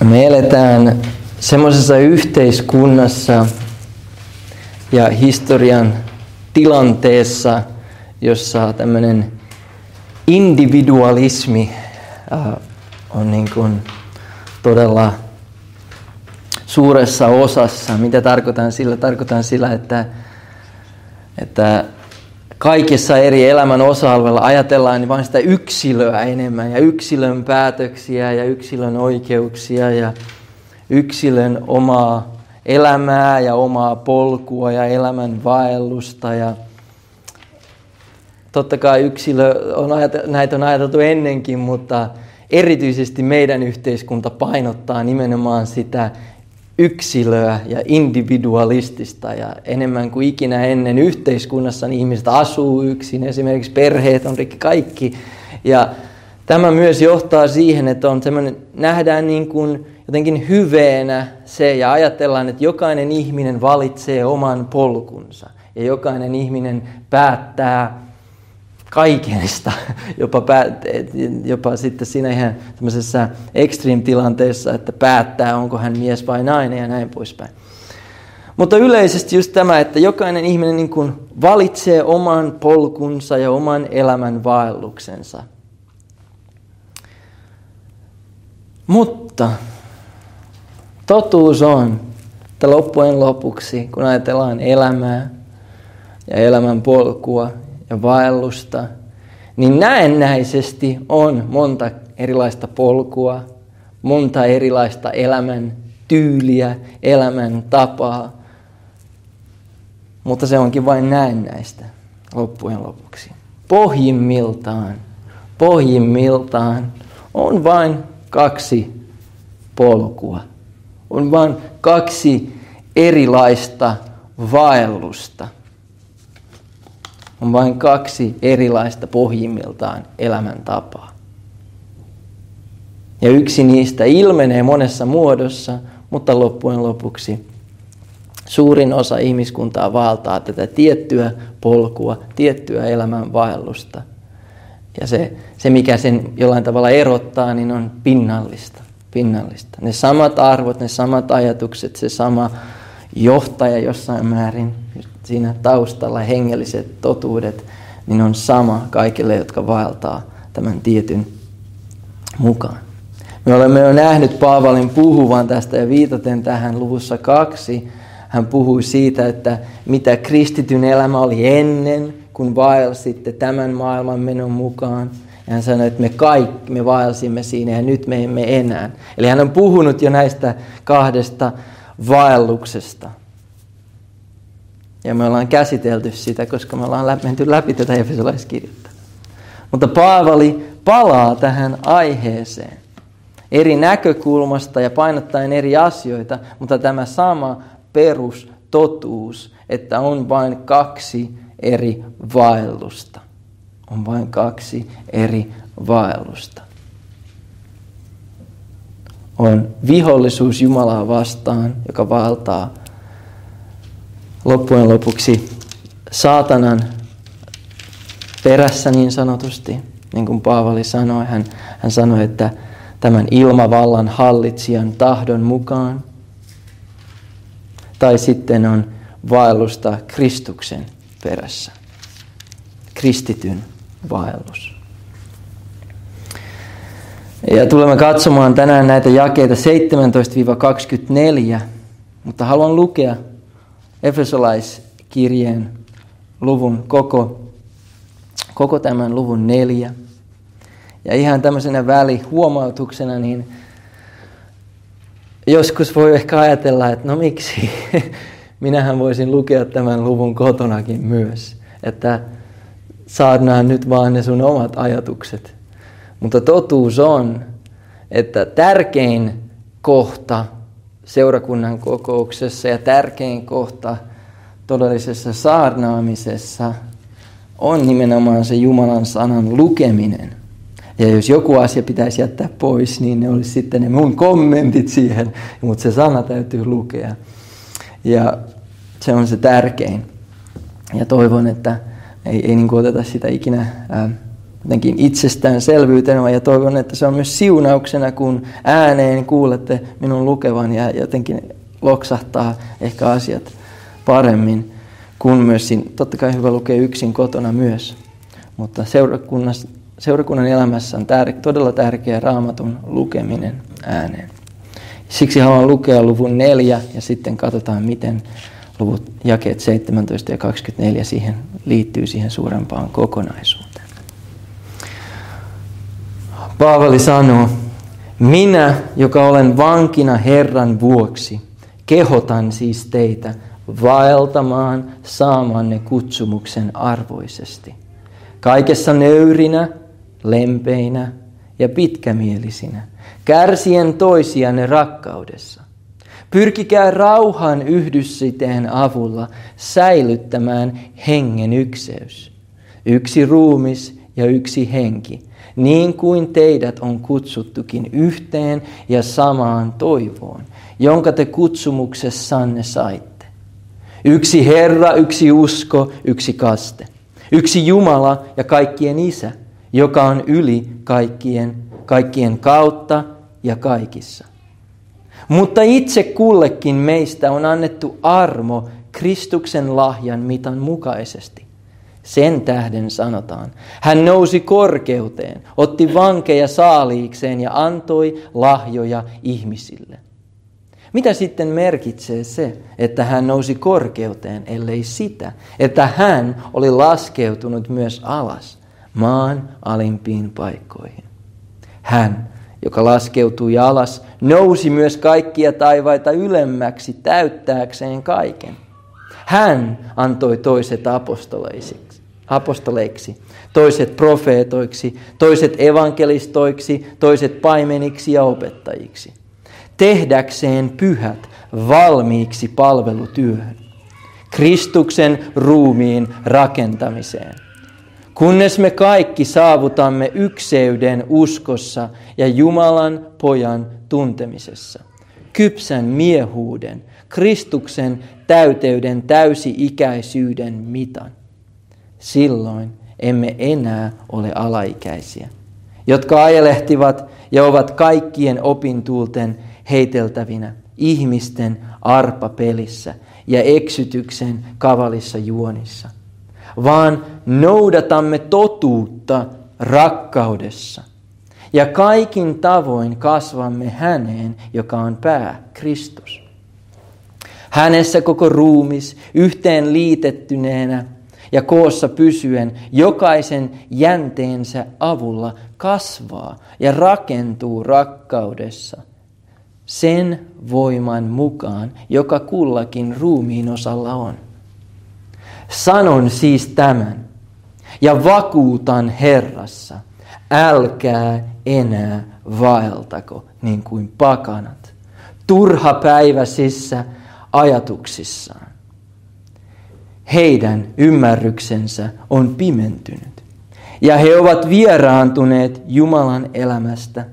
Me eletään semmoisessa yhteiskunnassa ja historian tilanteessa, jossa tämmöinen individualismi on niin kuin todella suuressa osassa. Mitä tarkoitan sillä? Tarkoitan sillä, että kaikissa eri elämän osa-alueilla ajatellaan niin vain sitä yksilöä enemmän ja yksilön päätöksiä ja yksilön oikeuksia ja yksilön omaa elämää ja omaa polkua ja elämän vaellusta. Ja totta kai näitä on ajateltu ennenkin, mutta erityisesti meidän yhteiskunta painottaa nimenomaan sitä yksilöä ja individualistista, ja enemmän kuin ikinä ennen yhteiskunnassa niin ihmiset asuu yksin, esimerkiksi perheet on rikki kaikki, ja tämä myös johtaa siihen, että nähdään niin kuin jotenkin hyveenä se ja ajatellaan, että jokainen ihminen valitsee oman polkunsa ja jokainen ihminen päättää kaikesta, jopa sitten siinä ihan tämmöisessä extreme-tilanteessa, että päättää, onko hän mies vai nainen ja näin poispäin. Mutta yleisesti just tämä, että jokainen ihminen niin kuin valitsee oman polkunsa ja oman elämän vaelluksensa. Mutta totuus on, että loppujen lopuksi, kun ajatellaan elämää ja elämän polkua ja vaellusta, niin näennäisesti on monta erilaista polkua, monta erilaista elämän tyyliä, elämän tapaa, mutta se onkin vain näennäistä loppujen lopuksi. Pohjimmiltaan on vain 2 polkua. On vain 2 erilaista vaellusta. On vain 2 erilaista pohjimmiltaan elämäntapaa. Ja yksi niistä ilmenee monessa muodossa, mutta loppujen lopuksi suurin osa ihmiskuntaa vaeltaa tätä tiettyä polkua, tiettyä elämän vaellusta. Ja se mikä sen jollain tavalla erottaa, niin on pinnallista. Ne samat arvot, ne samat ajatukset, se sama johtaja jossain määrin, siinä taustalla hengelliset totuudet, niin on sama kaikille, jotka vaeltaa tämän tietyn mukaan. Me olemme jo nähnyt Paavalin puhuvan tästä ja viitaten tähän luvussa 2. Hän puhui siitä, että mitä kristityn elämä oli ennen, kun vaelsitte tämän maailman menon mukaan. Ja hän sanoi, että me vaelsimme siinä ja nyt me emme enää. Eli hän on puhunut jo näistä 2 vaelluksesta. Ja me ollaan käsitelty sitä, koska me ollaan menty läpi tätä efesolaiskirjettä. Mutta Paavali palaa tähän aiheeseen eri näkökulmasta ja painottaen eri asioita, mutta tämä sama perustotuus, että on vain 2 eri vaellusta. On vain 2 eri vaellusta. On vihollisuus Jumalaa vastaan, joka vaeltaa loppujen lopuksi saatanan perässä niin sanotusti, niin kuin Paavali sanoi. Hän sanoi, että tämän ilmavallan hallitsijan tahdon mukaan. Tai sitten on vaellusta Kristuksen perässä. Kristityn vaellus. Ja tulemme katsomaan tänään näitä jakeita 17-24, mutta haluan lukea Efesolaiskirjeen luvun koko tämän luvun 4. Ja ihan tämmöisenä välihuomautuksena, niin joskus voi ehkä ajatella, että no miksi, minähän voisin lukea tämän luvun kotonakin myös, että saadaan nyt vaan ne sun omat ajatukset. Mutta totuus on, että tärkein kohta seurakunnan kokouksessa ja tärkein kohta todellisessa saarnaamisessa on nimenomaan se Jumalan sanan lukeminen. Ja jos joku asia pitäisi jättää pois, niin ne olisi sitten ne mun kommentit siihen, mutta se sana täytyy lukea. Ja se on se tärkein. Ja toivon, että ei niin kuin oteta sitä ikinä jotenkin itsestäänselvyytenä ja toivon, että se on myös siunauksena, kun ääneen kuulette minun lukevan ja jotenkin loksahtaa ehkä asiat paremmin, kun myös siinä, totta kai hyvä lukea yksin kotona myös, mutta seurakunnan elämässä on todella tärkeä Raamatun lukeminen ääneen. Siksi haluan lukea luvun 4 ja sitten katsotaan, miten luvut jakeet 17 ja 24 liittyy siihen suurempaan kokonaisuuteen. Paavali sanoo, minä, joka olen vankina Herran vuoksi, kehotan siis teitä vaeltamaan saamanne kutsumuksen arvoisesti. Kaikessa nöyrinä, lempeinä ja pitkämielisinä, kärsien toisianne rakkaudessa. Pyrkikää rauhan yhdyssiteen avulla säilyttämään hengen ykseys. Yksi ruumis ja yksi henki, niin kuin teidät on kutsuttukin yhteen ja samaan toivoon, jonka te kutsumuksessanne saitte. Yksi Herra, yksi usko, yksi kaste. Yksi Jumala ja kaikkien Isä, joka on yli kaikkien kautta ja kaikissa. Mutta itse kullekin meistä on annettu armo Kristuksen lahjan mitan mukaisesti. Sen tähden sanotaan, hän nousi korkeuteen, otti vankeja saaliikseen ja antoi lahjoja ihmisille. Mitä sitten merkitsee se, että hän nousi korkeuteen, ellei sitä, että hän oli laskeutunut myös alas maan alimpiin paikkoihin? Hän, joka laskeutui alas, nousi myös kaikkia taivaita ylemmäksi täyttääkseen kaiken. Hän antoi toiset apostoleiksi, toiset profeetoiksi, toiset evankelistoiksi, toiset paimeniksi ja opettajiksi, tehdäkseen pyhät valmiiksi palvelutyöhön, Kristuksen ruumiin rakentamiseen, kunnes me kaikki saavutamme ykseyden uskossa ja Jumalan pojan tuntemisessa, kypsän miehuuden, Kristuksen täyteyden täysi-ikäisyyden mitan. Silloin emme enää ole alaikäisiä, jotka ajelehtivat ja ovat kaikkien opintuulten heiteltävinä ihmisten arpapelissä ja eksytyksen kavalissa juonissa, vaan noudatamme totuutta rakkaudessa ja kaikin tavoin kasvamme häneen, joka on pää, Kristus. Hänessä koko ruumis yhteen liitettyneenä ja koossa pysyen jokaisen jänteensä avulla kasvaa ja rakentuu rakkaudessa sen voiman mukaan, joka kullakin ruumiin osalla on. Sanon siis tämän ja vakuutan Herrassa, älkää enää vaeltako niin kuin pakanat, turhapäiväisissä ajatuksissaan. Heidän ymmärryksensä on pimentynyt ja he ovat vieraantuneet Jumalan elämästä.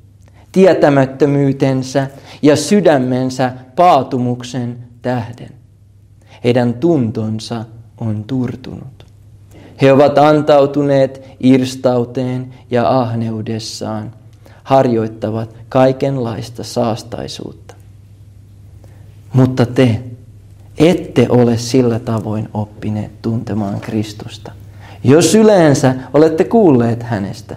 Tietämättömyytensä ja sydämensä paatumuksen tähden. Heidän tuntonsa on turtunut. He ovat antautuneet irstauteen ja ahneudessaan, harjoittavat kaikenlaista saastaisuutta. Mutta te ette ole sillä tavoin oppineet tuntemaan Kristusta, jos yleensä olette kuulleet hänestä.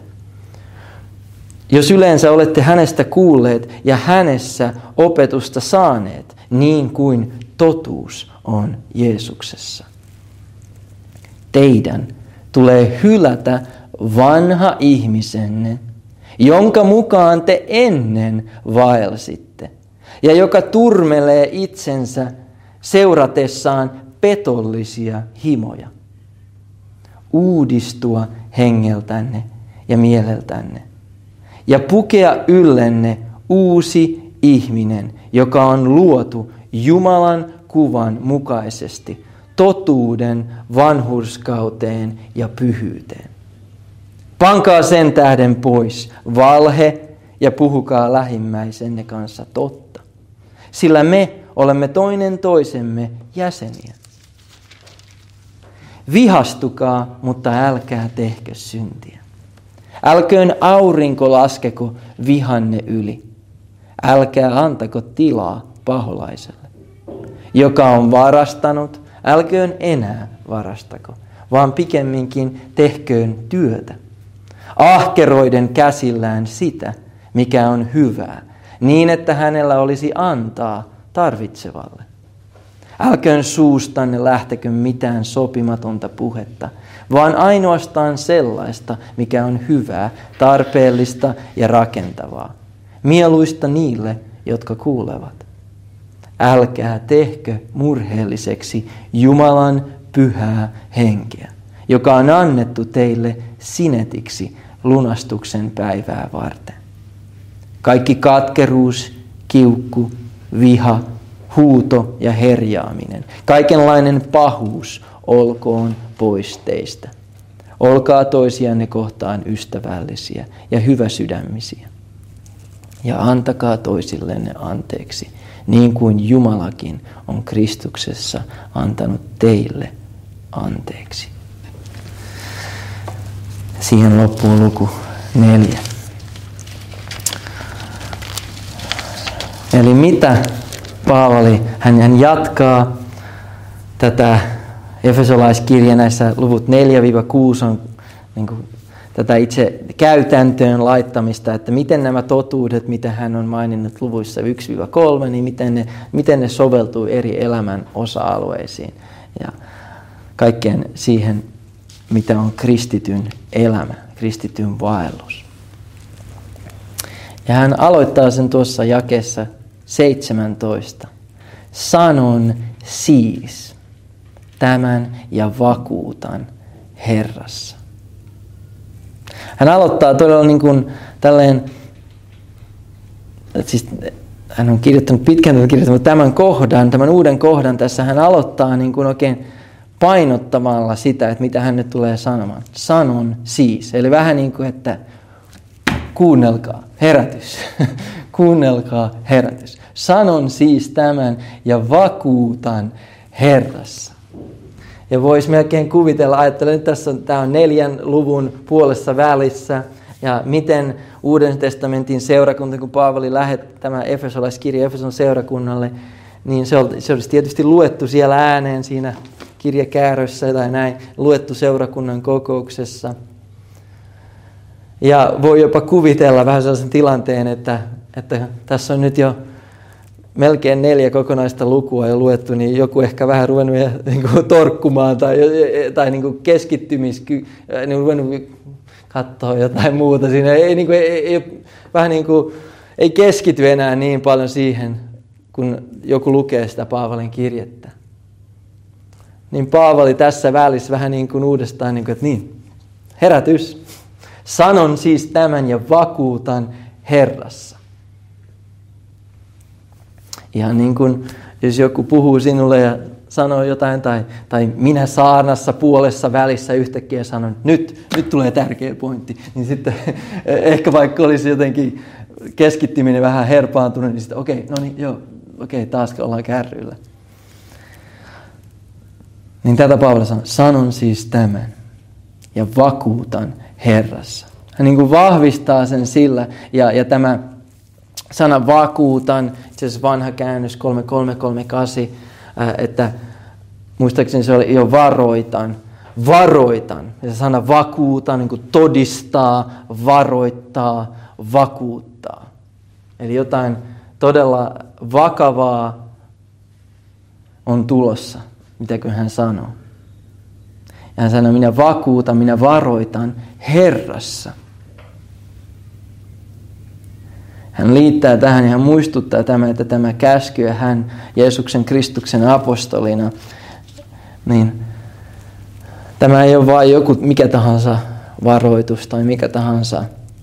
Jos yleensä olette hänestä kuulleet ja hänessä opetusta saaneet, niin kuin totuus on Jeesuksessa. Teidän tulee hylätä vanha ihmisenne, jonka mukaan te ennen vaelsitte, ja joka turmelee itsensä seuratessaan petollisia himoja. Uudistua hengeltänne ja mieleltänne, ja pukea yllenne uusi ihminen, joka on luotu Jumalan kuvan mukaisesti, totuuden vanhurskauteen ja pyhyyteen. Pankaa sen tähden pois valhe ja puhukaa lähimmäisenne kanssa totta, sillä me olemme toinen toisemme jäseniä. Vihastukaa, mutta älkää tehkö syntiä. Älköön aurinko laskeko vihanne yli. Älkää antako tilaa paholaiselle. Joka on varastanut, älköön enää varastako, vaan pikemminkin tehköön työtä. Ahkeroiden käsillään sitä, mikä on hyvää, niin että hänellä olisi antaa tarvitsevalle. Älköön suustanne lähtekö mitään sopimatonta puhetta, vaan ainoastaan sellaista, mikä on hyvää, tarpeellista ja rakentavaa. Mieluista niille, jotka kuulevat. Älkää tehkö murheelliseksi Jumalan pyhää henkeä, joka on annettu teille sinetiksi lunastuksen päivää varten. Kaikki katkeruus, kiukku, viha, huuto ja herjaaminen, kaikenlainen pahuus olkoon pois teistä. Olkaa toisianne kohtaan ystävällisiä ja hyväsydämisiä. Ja antakaa toisillenne anteeksi, niin kuin Jumalakin on Kristuksessa antanut teille anteeksi. Siihen loppuu luku 4. Eli mitä Paavali, hän jatkaa tätä Efesolaiskirja näissä luvut 4-6 on niin kuin tätä itse käytäntöön laittamista, että miten nämä totuudet, mitä hän on maininnut luvuissa 1-3, niin miten ne soveltuu eri elämän osa-alueisiin ja kaikkeen siihen, mitä on kristityn elämä, kristityn vaellus. Ja hän aloittaa sen tuossa jakeessa 17. Sanon siis tämän ja vakuutan Herrassa. Hän aloittaa todella niin kuin tälleen, siis hän on kirjoittanut tämän uuden kohdan tässä hän aloittaa niin kuin oikein painottamalla sitä, että mitä hän nyt tulee sanomaan. Sanon siis, eli vähän niin kuin, että kuunnelkaa, herätys, kuunnelkaa, herätys. Sanon siis tämän ja vakuutan Herrassa. Ja voisi melkein kuvitella, ajattelen nyt tämä on 4 luvun puolessa välissä, ja miten Uuden testamentin seurakunta, kun Paavali lähetti tämä Efesolaiskirja Efeson seurakunnalle, niin se olisi tietysti luettu siellä ääneen siinä kirjakäärössä tai näin, luettu seurakunnan kokouksessa. Ja voi jopa kuvitella vähän sellaisen tilanteen, että tässä on nyt jo melkein 4 kokonaista lukua jo luettu, niin joku ehkä vähän ruvennut niin kuin torkkumaan tai niin kuin niin ruvennut katsoa jotain muuta siinä. Ei keskity enää niin paljon siihen, kun joku lukee sitä Paavalin kirjettä. Niin Paavali tässä välissä vähän niin kuin uudestaan, niin kuin, että niin, herätys. Sanon siis tämän ja vakuutan Herrassa. Ihan niin kuin, jos joku puhuu sinulle ja sanoo jotain, tai minä saarnassa puolessa välissä yhtäkkiä sanon, nyt tulee tärkeä pointti, niin sitten ehkä vaikka olisi jotenkin keskittyminen vähän herpaantunut, niin sitten okei, taas ollaan kärryillä. Niin tätä Paavali sanoo, sanon siis tämän ja vakuutan Herrassa. Hän niin kuin vahvistaa sen sillä, ja tämä sana vakuutan, itse asiassa vanha käännös 3338, että muistaakseni se oli jo varoitan. Ja se sana vakuutan, niin kuin todistaa, varoittaa, vakuuttaa. Eli jotain todella vakavaa on tulossa, mitäkö hän sanoo. Ja hän sanoo, minä vakuutan, minä varoitan Herrassa. Hän liittää tähän ja hän muistuttaa tämän, että tämä käsky ja hän Jeesuksen Kristuksen apostolina, niin tämä ei ole vain joku mikä tahansa varoitus tai mikä tahansa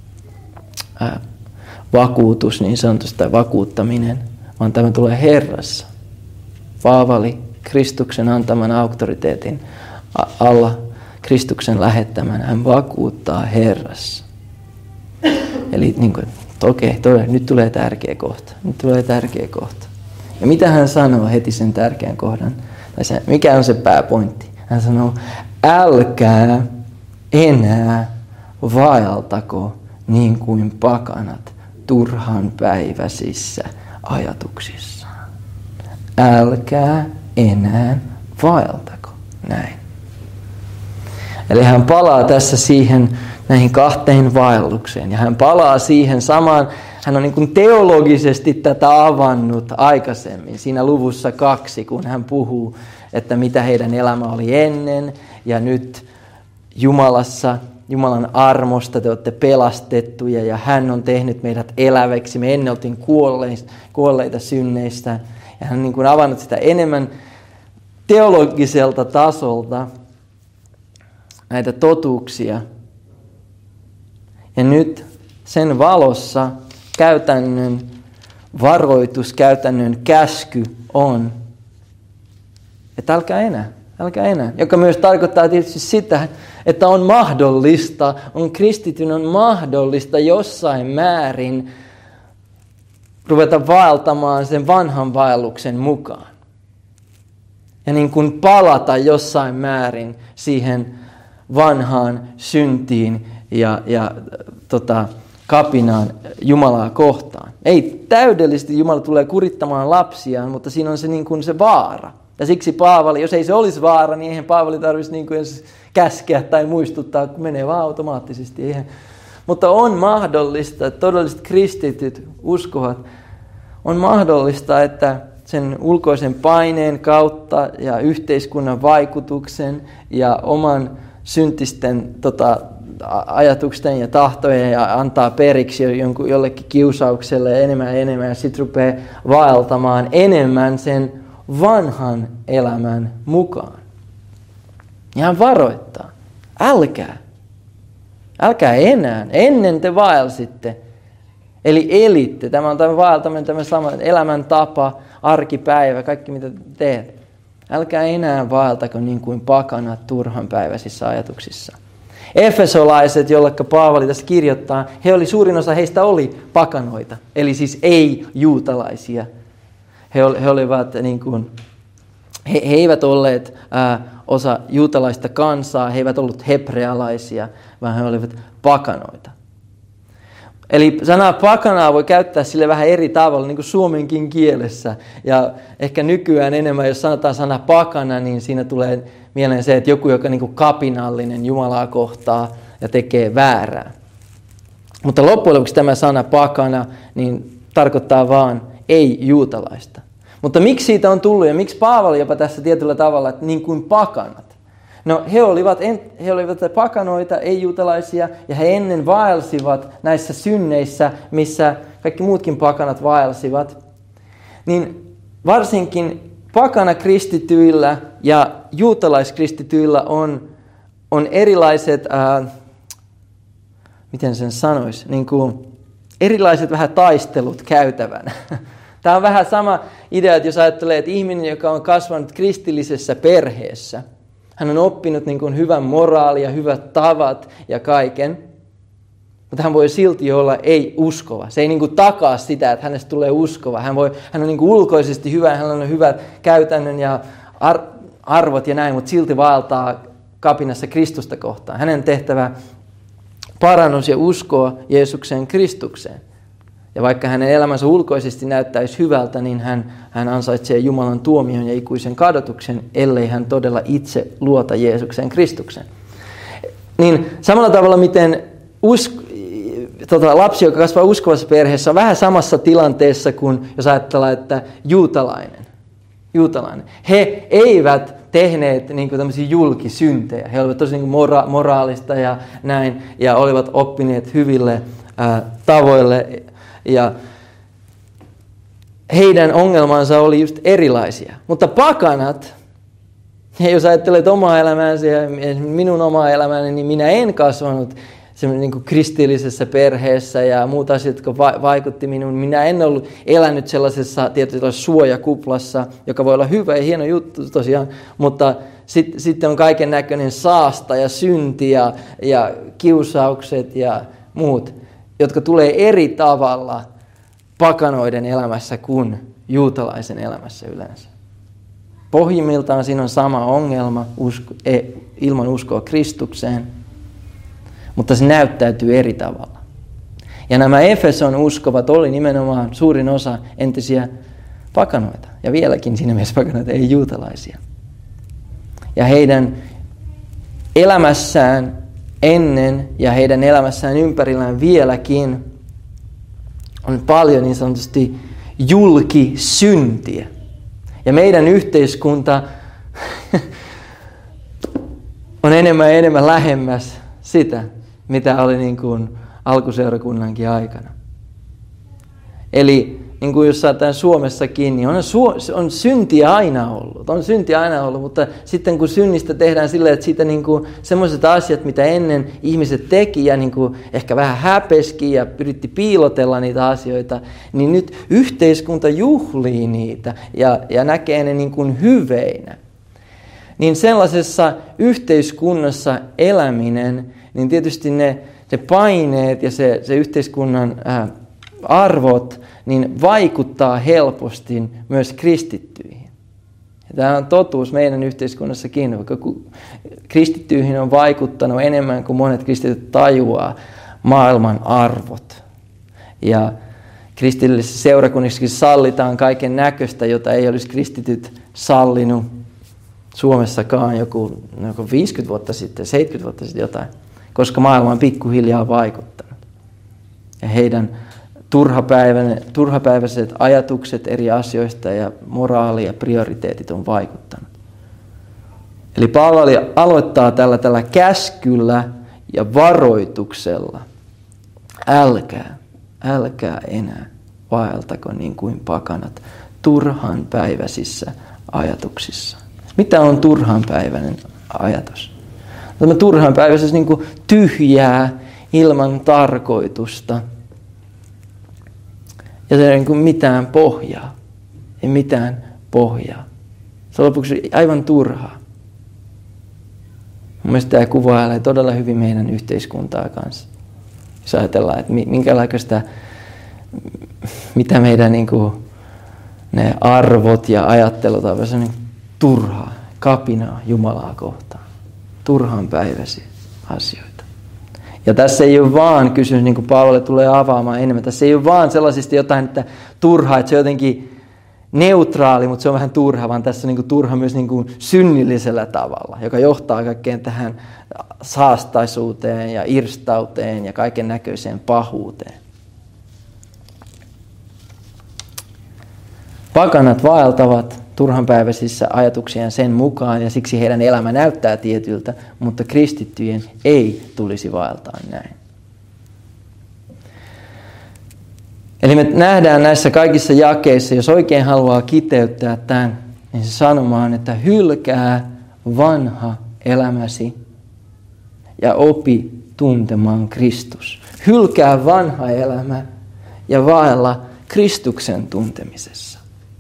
vakuutus, niin sanotusti, tai vakuuttaminen, vaan tämä tulee Herrassa. Paavali Kristuksen antaman auktoriteetin alla, Kristuksen lähettämän, hän vakuuttaa Herrassa. Eli niin kuin, okei, nyt tulee tärkeä kohta. Ja mitä hän sanoo heti sen tärkeän kohdan? Mikä on se pääpointti? Hän sanoo, älkää enää vaeltako niin kuin pakanat turhanpäiväisissä ajatuksissaan. Älkää enää vaeltako näin. Eli hän palaa tässä näihin kahteen vaellukseen. Ja hän palaa siihen samaan, hän on niin kuin teologisesti tätä avannut aikaisemmin. Siinä luvussa 2, kun hän puhuu, että mitä heidän elämä oli ennen. Ja nyt Jumalan armosta te olette pelastettuja ja hän on tehnyt meidät eläväksi. Me ennen oltiin kuolleita synneistä. Ja hän on niin kuin avannut sitä enemmän teologiselta tasolta näitä totuuksia. Ja nyt sen valossa käytännön varoitus, käytännön käsky on, että älkää enää. Joka myös tarkoittaa tietysti sitä, että on mahdollista, kristityn on mahdollista jossain määrin ruveta vaeltamaan sen vanhan vaelluksen mukaan. Ja niin kuin palata jossain määrin siihen vanhaan syntiin ja kapinaan Jumalaa kohtaan. Ei täydellisesti Jumala tulee kurittamaan lapsiaan, mutta siinä on se, niin kuin se vaara. Ja siksi Paavali, jos ei se olisi vaara, niin eihän Paavali tarvitsisi niin kuin edes käskeä tai muistuttaa, kun menee vaan automaattisesti. Mutta on mahdollista, että todelliset kristityt uskovat, on mahdollista, että sen ulkoisen paineen kautta ja yhteiskunnan vaikutuksen ja oman syntisten ajatusten ja tahtojen ja antaa periksi jollekin kiusaukselle enemmän ja sitten rupeaa vaeltamaan enemmän sen vanhan elämän mukaan. Ja hän varoittaa, älkää enää, ennen te vaelsitte, eli elitte, tämä on tämä vaeltaminen, tämä sama elämäntapa, arkipäivä, kaikki mitä teet. Älkää enää vaeltako niin kuin pakanat turhanpäiväisissä ajatuksissa. Efesolaiset, jollekka Paavali tässä kirjoittaa, suurin osa heistä oli pakanoita, eli siis ei-juutalaisia. He olivat niin kuin, he eivät olleet osa juutalaista kansaa, he eivät olleet hebrealaisia, vaan he olivat pakanoita. Eli sanaa pakanaa voi käyttää sille vähän eri tavalla, niin kuin suomenkin kielessä. Ja ehkä nykyään enemmän, jos sanotaan sana pakana, niin siinä tulee mieleen se, että joku, joka niin kuin kapinallinen Jumalaa kohtaa ja tekee väärää. Mutta loppujen lopuksi tämä sana pakana niin tarkoittaa vaan ei-juutalaista. Mutta miksi siitä on tullut ja miksi Paavali jopa tässä tietyllä tavalla, että niin kuin pakanat? No he olivat pakanoita, ei-juutalaisia, ja he ennen vaelsivat näissä synneissä, missä kaikki muutkin pakanat vaelsivat. Niin varsinkin pakanakristityillä ja juutalaiskristityillä on erilaiset, miten sen sanoisi, niin kuin erilaiset vähän taistelut käytävänä. Tämä on vähän sama idea, että jos ajattelee, että ihminen, joka on kasvanut kristillisessä perheessä, hän on oppinut niin kuin hyvän moraalia, hyvät tavat ja kaiken, mutta hän voi silti olla ei-uskova. Se ei niin kuin takaa sitä, että hänestä tulee uskova. Hän on niin kuin ulkoisesti hyvä, hän on hyvät käytännön ja arvot ja näin, mutta silti vaeltaa kapinassa Kristusta kohtaan. Hänen tehtävä parannus ja uskoa Jeesukseen Kristukseen. Ja vaikka hänen elämänsä ulkoisesti näyttäisi hyvältä, niin hän ansaitsee Jumalan tuomion ja ikuisen kadotuksen, ellei hän todella itse luota Jeesukseen Kristukseen. Niin samalla tavalla, miten lapsi, joka kasvaa uskovassa perheessä, on vähän samassa tilanteessa kuin jos ajatellaan, että juutalainen. He eivät tehneet niin kuin tämmöisiä julkisyntejä. He olivat tosi niin kuin moraalista ja näin, ja olivat oppineet hyville tavoille. Ja heidän ongelmansa oli just erilaisia. Mutta pakanat, jos ajattelet omaa elämäänsä ja minun omaa elämääni, niin minä en kasvanut niin kuin kristillisessä perheessä ja muut asiat, jotka vaikutti minuun. Minä en ollut elänyt sellaisessa tietyllä suojakuplassa, joka voi olla hyvä ja hieno juttu tosiaan, mutta sitten on kaiken näköinen saasta ja synti ja kiusaukset ja muut, jotka tulee eri tavalla pakanoiden elämässä kuin juutalaisen elämässä yleensä. Pohjimmiltaan siinä on sama ongelma ilman uskoa Kristukseen. mutta se näyttäytyy eri tavalla. Ja nämä Efeson uskovat oli nimenomaan suurin osa entisiä pakanoita. Ja vieläkin siinä mielessä pakanoita, ei juutalaisia. Ja heidän elämässään ennen ja heidän elämässään ympärillään vieläkin on paljon niin sanotusti julkisyntiä. Ja meidän yhteiskunta on enemmän ja enemmän lähemmäs sitä, mitä oli niin kuin alkuseurakunnankin aikana. Eli niin kuin jos saadaan Suomessakin, niin on syntiä aina ollut. On syntiä aina ollut, mutta sitten kun synnistä tehdään silleen, että siitä niin kuin sellaiset asiat, mitä ennen ihmiset teki ja niin kuin ehkä vähän häpeski ja yritti piilotella niitä asioita, niin nyt yhteiskunta juhlii niitä ja näkee ne niin kuin hyveinä. Niin sellaisessa yhteiskunnassa eläminen, niin tietysti ne paineet ja se yhteiskunnan arvot, niin vaikuttaa helposti myös kristittyihin. Ja tämä on totuus meidän yhteiskunnassakin, vaikka kristittyihin on vaikuttanut enemmän kuin monet kristityt tajuaa maailman arvot. Ja kristillisissä seurakunnissakin sallitaan kaiken näköistä, jota ei olisi kristityt sallinut Suomessakaan joku 50 vuotta sitten, 70 vuotta sitten jotain, koska maailma on pikkuhiljaa vaikuttanut. Ja heidän turhapäiväiset ajatukset eri asioista ja moraali ja prioriteetit on vaikuttanut. Eli Paavali aloittaa tällä käskyllä ja varoituksella. Älkää enää vaeltako niin kuin pakanat turhanpäiväisissä ajatuksissa. Mitä on turhanpäiväinen ajatus? Tämä turhanpäiväisyys niin kuin tyhjää ilman tarkoitusta. Ja se ei niin kuin mitään pohjaa. Ei mitään pohjaa. Se on lopuksi aivan turhaa. Mielestäni tämä kuvailee todella hyvin meidän yhteiskuntaa kanssa. Jos ajatellaan, että minkälaista, mitä meidän niin kuin, ne arvot ja ajattelut ovat, se on niin turhaa, kapinaa Jumalaa kohtaan. Turhanpäiväisiä asioita. Ja tässä ei ole vaan kysymys, niin kuin Paavali tulee avaamaan enemmän, tässä ei ole vaan sellaisista jotain, että turhaa, että se on jotenkin neutraali, mutta se on vähän turha, vaan tässä on niin kuin turha myös niin kuin synnillisellä tavalla, joka johtaa kaikkeen tähän saastaisuuteen ja irstauteen ja kaiken näköiseen pahuuteen. Pakanat vaeltavat turhanpäiväisissä ajatuksien sen mukaan ja siksi heidän elämä näyttää tietyltä, mutta kristittyjen ei tulisi vaeltaa näin. Eli me nähdään näissä kaikissa jakeissa, jos oikein haluaa kiteyttää tämän, niin se sanomaan, että hylkää vanha elämäsi ja opi tuntemaan Kristus. Hylkää vanha elämä ja vaella Kristuksen tuntemisessa.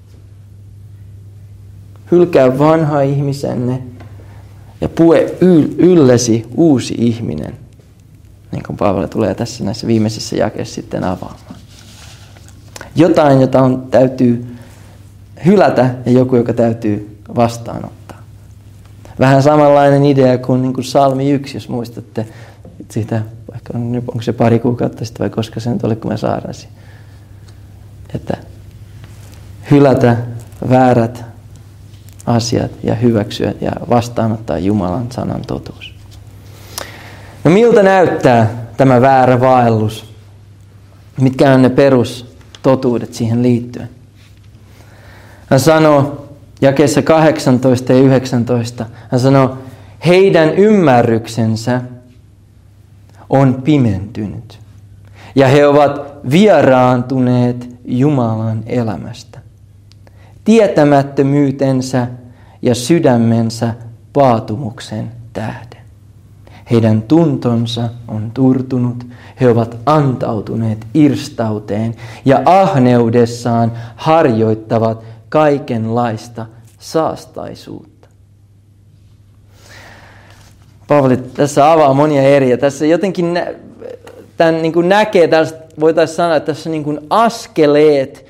Hylkää vanha ihmisenne ja pue yllesi uusi ihminen. Niin kuin Paavali tulee tässä näissä viimeisissä jakeissa sitten avaamaan. Jotain, jota täytyy hylätä ja joku, joka täytyy vastaanottaa. Vähän samanlainen idea kuin, niin kuin Psalmi 1, jos muistatte. Siitä, onko se pari kuukautta sitten vai koska se nyt oli, kun mä saarasin. Että hylätä väärät asiat ja hyväksyä ja vastaanottaa Jumalan sanan totuus. No miltä näyttää tämä väärä vaellus? Mitkä on ne perustotuudet siihen liittyen? Hän sanoo jakeessa 18 ja 19, hän sanoo, heidän ymmärryksensä on pimentynyt ja he ovat vieraantuneet Jumalan elämästä. Tietämättömyytensä ja sydämensä paatumuksen tähden. Heidän tuntonsa on turtunut, he ovat antautuneet irstauteen ja ahneudessaan harjoittavat kaikenlaista saastaisuutta. Paavali tässä avaa monia eriä. Tässä jotenkin tämän niin kuin näkee, voitaisiin sanoa, että tässä on niin kuin askeleet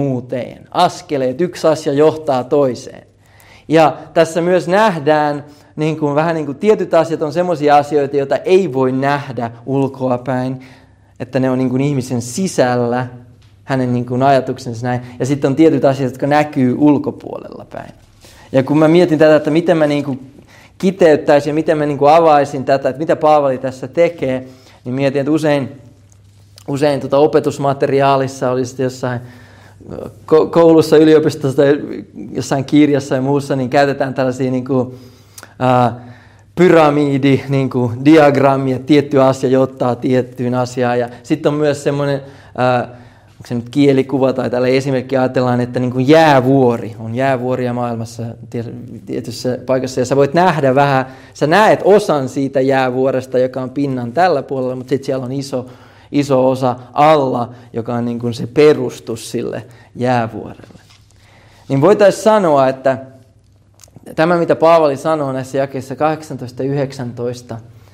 Jumalattomuuteen. Askeleet, yksi asia johtaa toiseen. Ja tässä myös nähdään niin kuin, vähän niin kuin tietyt asiat on semmoisia asioita, joita ei voi nähdä ulkoapäin, että ne on niin kuin ihmisen sisällä, hänen niin kuin ajatuksensa näin. Ja sitten on tietyt asiat, jotka näkyy ulkopuolella päin. Ja kun mä mietin tätä, että miten mä niin kuin kiteyttäisin ja miten mä niin kuin avaisin tätä, että mitä Paavali tässä tekee, niin mietin, että usein opetusmateriaalissa oli sitten jossain koulussa, yliopistossa, jossain kirjassa ja muussa, niin käytetään tällaisia niin kuin, pyramidi, niin kuin diagrammia, tietty asia johtaa tiettyyn asiaan. Ja sitten on myös semmoinen, onko se nyt kielikuva tai tällä esimerkki, ajatellaan, että niin kuin jäävuori, on jäävuoria maailmassa tietyssä paikassa, ja sä voit nähdä vähän, sä näet osan siitä jäävuoresta, joka on pinnan tällä puolella, mutta sitten siellä on iso osa alla, joka on niin kuin se perustus sille jäävuorelle. Niin voitaisiin sanoa, että tämä, mitä Paavali sanoo näissä jakeissa 18 ja 19,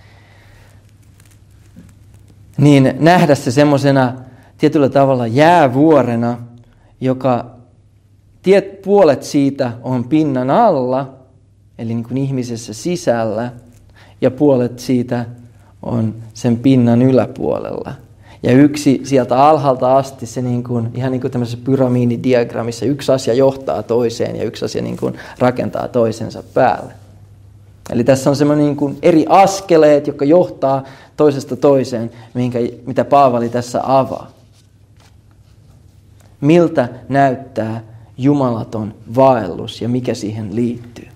niin nähdä se semmoisena tietyllä tavalla jäävuorena, joka puolet siitä on pinnan alla, eli niin kuin ihmisessä sisällä, ja puolet siitä on sen pinnan yläpuolella. Ja yksi sieltä alhaalta asti, se niin kuin, ihan niin kuin tämmöisessä pyramididiagrammissa, yksi asia johtaa toiseen ja yksi asia niin kuin rakentaa toisensa päälle. Eli tässä on semmoinen niin kuin eri askeleet, jotka johtaa toisesta toiseen, mitä Paavali tässä avaa. Miltä näyttää jumalaton vaellus ja mikä siihen liittyy?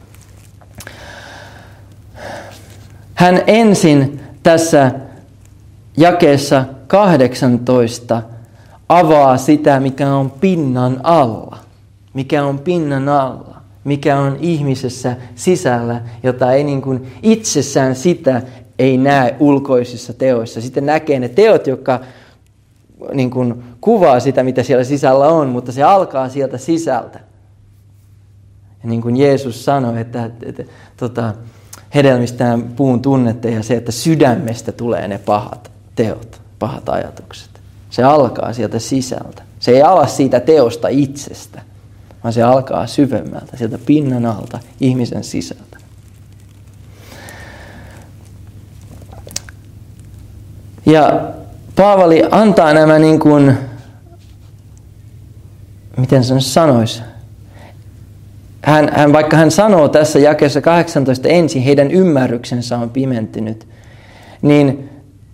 Hän ensin tässä jakeessa 18 avaa sitä, mikä on pinnan alla. Mikä on pinnan alla. Mikä on ihmisessä sisällä, jota ei niin kuin itsessään sitä ei näe ulkoisissa teoissa. Sitten näkee ne teot, jotka niin kuin kuvaa sitä, mitä siellä sisällä on, mutta se alkaa sieltä sisältä. Ja niin kuin Jeesus sanoi, että hedelmistään puun tunnette ja se, että sydämestä tulee ne pahat teot, pahat ajatukset. Se alkaa sieltä sisältä. Se ei ala siitä teosta itsestä, vaan se alkaa syvemmältä, sieltä pinnan alta, ihmisen sisältä. Ja Paavali antaa nämä niin kuin, miten se sanoisi, vaikka hän sanoo tässä jakeessa 18 ensin, heidän ymmärryksensä on pimentynyt, niin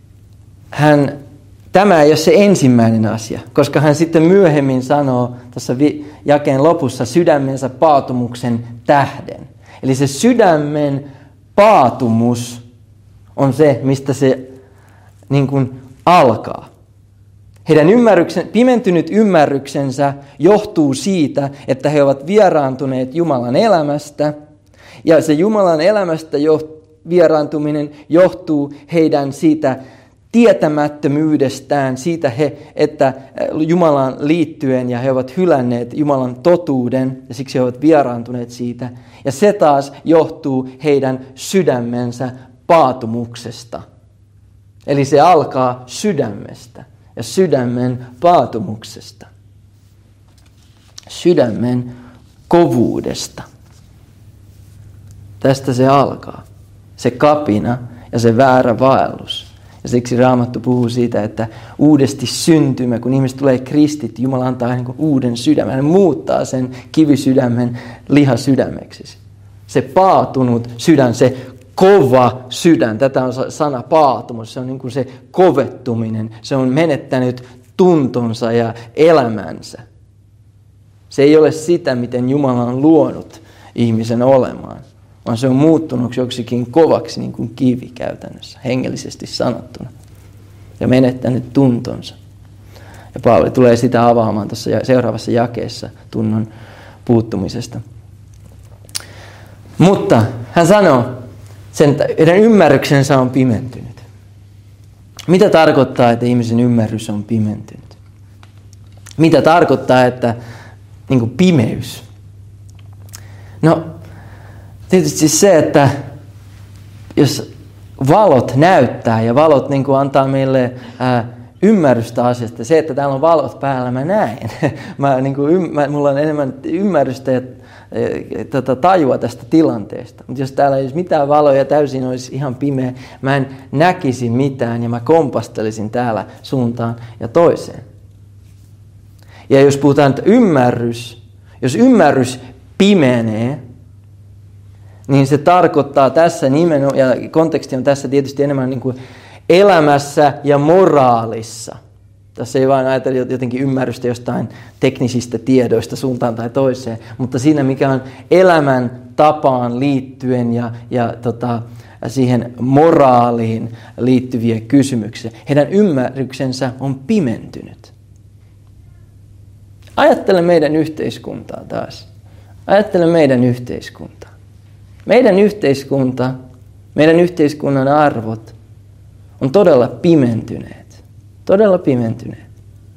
tämä ei ole se ensimmäinen asia, koska hän sitten myöhemmin sanoo tässä jakeen lopussa sydämensä paatumuksen tähden. Eli se sydämen paatumus on se, mistä se niin kuin alkaa. Heidän pimentynyt ymmärryksensä johtuu siitä, että he ovat vieraantuneet Jumalan elämästä. Ja se Jumalan elämästä vieraantuminen johtuu heidän siitä tietämättömyydestään, siitä että Jumalaan liittyen ja he ovat hylänneet Jumalan totuuden ja siksi he ovat vieraantuneet siitä. Ja se taas johtuu heidän sydämensä paatumuksesta. Eli se alkaa sydämestä ja sydämen paatumuksesta. Sydämen kovuudesta. Tästä se alkaa. Se kapina ja se väärä vaellus. Ja siksi Raamattu puhuu siitä, että uudesti syntymä, kun ihmiset tulee kristit, Jumala antaa niin kuin uuden sydämen. Hän muuttaa sen kivisydämen lihasydämeksi. Se paatunut sydän, se kova sydän, tätä on sana paatumus, se on niin kuin se kovettuminen, se on menettänyt tuntonsa ja elämänsä. Se ei ole sitä, miten Jumala on luonut ihmisen olemaan, vaan se on muuttunut joksikin kovaksi, niin kuin kivi käytännössä, hengellisesti sanottuna, ja menettänyt tuntonsa. Ja Paavali tulee sitä avaamaan tuossa seuraavassa jakeessa tunnon puuttumisesta. Mutta hän sanoo, heidän ymmärryksensä on pimentynyt. Mitä tarkoittaa, että ihmisen ymmärrys on pimentynyt? Mitä tarkoittaa, että niin kuin pimeys? No, tietysti se, että jos valot näyttää ja valot niin kuin antaa meille ymmärrystä asiasta. Se, että täällä on valot päällä, mä näen. Mulla on enemmän ymmärrystä ja tajua tästä tilanteesta. Mutta jos täällä ei olisi mitään valoja, täysin olisi ihan pimeä, mä en näkisi mitään ja mä kompastelisin täällä suuntaan ja toiseen. Ja jos puhutaan, että jos ymmärrys pimenee, niin se tarkoittaa tässä nimenomaan, ja konteksti on tässä tietysti enemmän niin kuin elämässä ja moraalissa. Tässä ei vain ajatella jotenkin ymmärrystä jostain teknisistä tiedoista suuntaan tai toiseen, mutta siinä mikä on elämän tapaan liittyen ja siihen moraaliin liittyviä kysymyksiä. Heidän ymmärryksensä on pimentynyt. Ajattele meidän yhteiskuntaa taas. Ajattele meidän yhteiskuntaa. Meidän yhteiskunnan arvot on todella pimentyneet. Todella pimentyneet.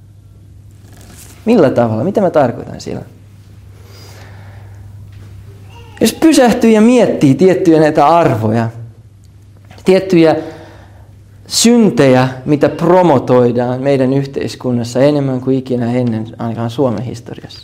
Millä tavalla? Mitä mä tarkoitan sillä? Jos pysähtyy ja miettii tiettyjä näitä arvoja, tiettyjä syntejä, mitä promotoidaan meidän yhteiskunnassa enemmän kuin ikinä ennen, ainakaan Suomen historiassa.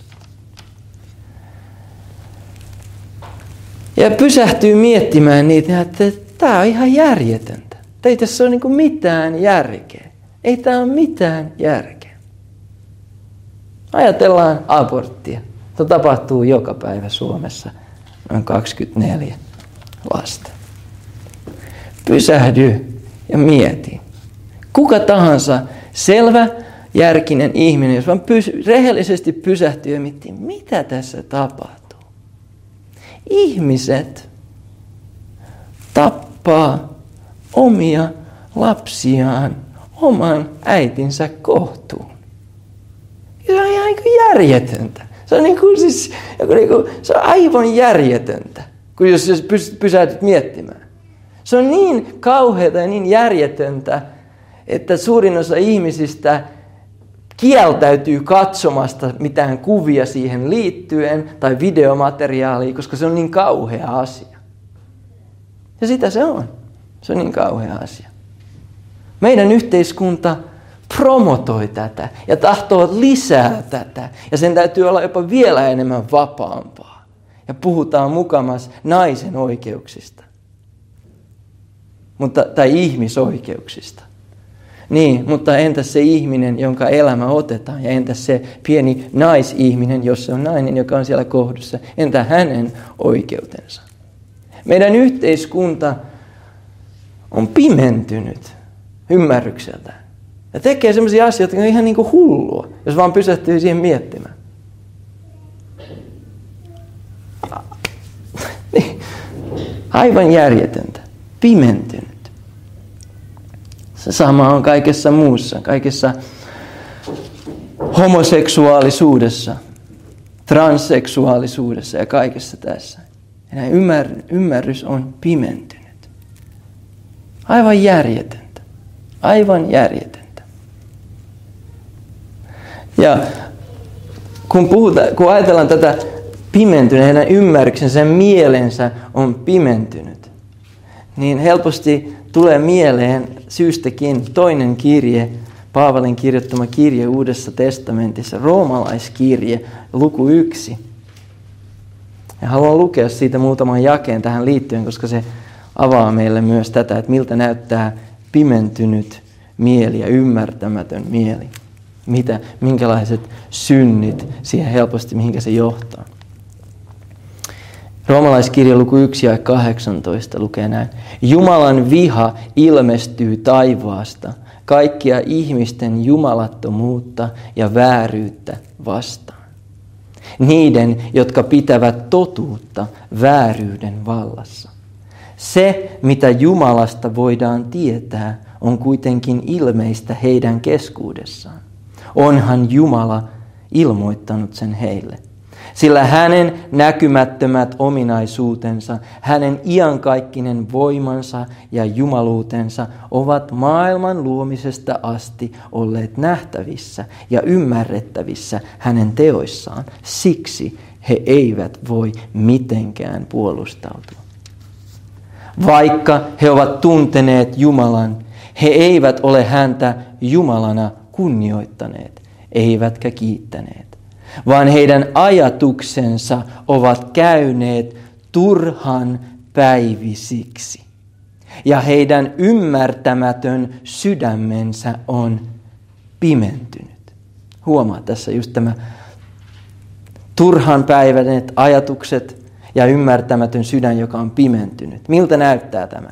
Ja pysähtyy miettimään niitä, että tämä on ihan järjetöntä. Ei tässä ole niin mitään järkeä. Ei tämä ole mitään järkeä. Ajatellaan aborttia. Se tapahtuu joka päivä Suomessa. Noin 24 lasta. Pysähdy ja mieti. Kuka tahansa selvä, järkinen ihminen, jos vaan rehellisesti pysähtyy ja miettii, mitä tässä tapahtuu. Ihmiset tappaa omia lapsiaan oman äitinsä kohtuun. Se on ihan järjetöntä. Se on, se on aivan järjetöntä, kun jos pysähdyt miettimään. Se on niin kauheata ja niin järjetöntä, että suurin osa ihmisistä kieltäytyy katsomasta mitään kuvia siihen liittyen tai videomateriaalia, koska se on niin kauhea asia. Ja sitä se on. Se on niin kauhea asia. Meidän yhteiskunta promotoi tätä ja tahtoo lisää tätä. Ja sen täytyy olla jopa vielä enemmän vapaampaa. Ja puhutaan mukamas naisen oikeuksista. Tai ihmisoikeuksista. Niin, mutta entäs se ihminen, jonka elämä otetaan? Ja entäs se pieni naisihminen, jos se on nainen, joka on siellä kohdussa? Entä hänen oikeutensa? Meidän yhteiskunta on pimentynyt ymmärrykseltään. Ja tekee sellaisia asioita, jotka on ihan niin kuin hullua, jos vaan pysähtyy siihen miettimään. Aivan järjetöntä. Pimentynyt. Se sama on kaikessa muussa, kaikessa homoseksuaalisuudessa, transseksuaalisuudessa ja kaikessa tässä. Ja ymmärrys on pimentynyt. Aivan järjetöntä. Aivan järjetöntä. Ja kun ajatellaan tätä pimentynyt, heidän ymmärryksensä ja mielensä on pimentynyt, niin helposti tulee mieleen syystäkin toinen kirje, Paavalin kirjoittama kirje Uudessa testamentissa, roomalaiskirje, luku 1. Ja haluan lukea siitä muutaman jakeen tähän liittyen, koska se avaa meille myös tätä, että miltä näyttää pimentynyt mieli ja ymmärtämätön mieli. Minkälaiset synnit siihen helposti, mihinkä se johtaa. Roomalaiskirja luku 1 ja 18 lukee näin. Jumalan viha ilmestyy taivaasta kaikkia ihmisten jumalattomuutta ja vääryyttä vastaan. Niiden, jotka pitävät totuutta vääryyden vallassa. Se, mitä Jumalasta voidaan tietää, on kuitenkin ilmeistä heidän keskuudessaan. Onhan Jumala ilmoittanut sen heille. Sillä hänen näkymättömät ominaisuutensa, hänen iankaikkinen voimansa ja jumaluutensa ovat maailman luomisesta asti olleet nähtävissä ja ymmärrettävissä hänen teoissaan. Siksi he eivät voi mitenkään puolustautua. Vaikka he ovat tunteneet Jumalan, He eivät ole häntä Jumalana kunnioittaneet, eivätkä kiittäneet, vaan heidän ajatuksensa ovat käyneet turhan päivisiksi. Ja heidän ymmärtämätön sydämensä on pimentynyt. Huomaa tässä just tämä turhan päiväiset ajatukset ja sydän, joka on pimentynyt. Miltä näyttää tämä?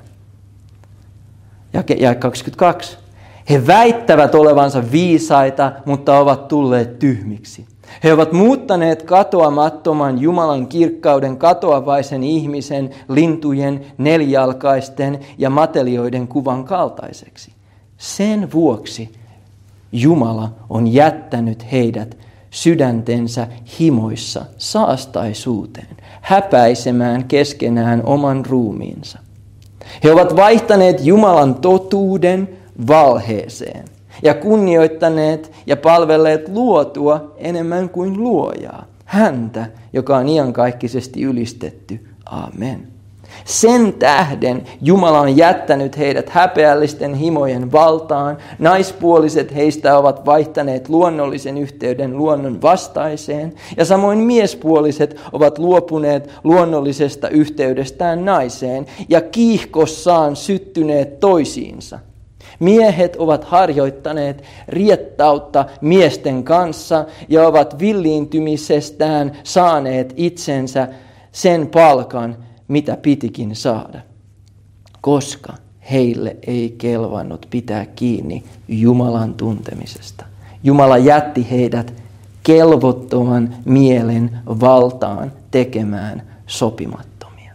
Ja 22. He väittävät olevansa viisaita, mutta ovat tulleet tyhmiksi. He ovat muuttaneet katoamattoman Jumalan kirkkauden katoavaisen ihmisen, lintujen, nelijalkaisten ja matelioiden kuvan kaltaiseksi. Sen vuoksi Jumala on jättänyt heidät sydäntensä himoissa saastaisuuteen, häpäisemään keskenään oman ruumiinsa. He ovat vaihtaneet Jumalan totuuden valheeseen ja kunnioittaneet ja palvelleet luotua enemmän kuin luojaa, häntä, joka on iankaikkisesti ylistetty. Amen. Sen tähden Jumala on jättänyt heidät häpeällisten himojen valtaan. Naispuoliset heistä ovat vaihtaneet luonnollisen yhteyden luonnon vastaiseen. Ja samoin miespuoliset ovat luopuneet luonnollisesta yhteydestään naiseen ja kiihkossaan syttyneet toisiinsa. Miehet ovat harjoittaneet riettautta miesten kanssa ja ovat villiintymisestään saaneet itsensä sen palkan, mitä pitikin saada, koska heille ei kelvannut pitää kiinni Jumalan tuntemisesta. Jumala jätti heidät kelvottoman mielen valtaan tekemään sopimattomia.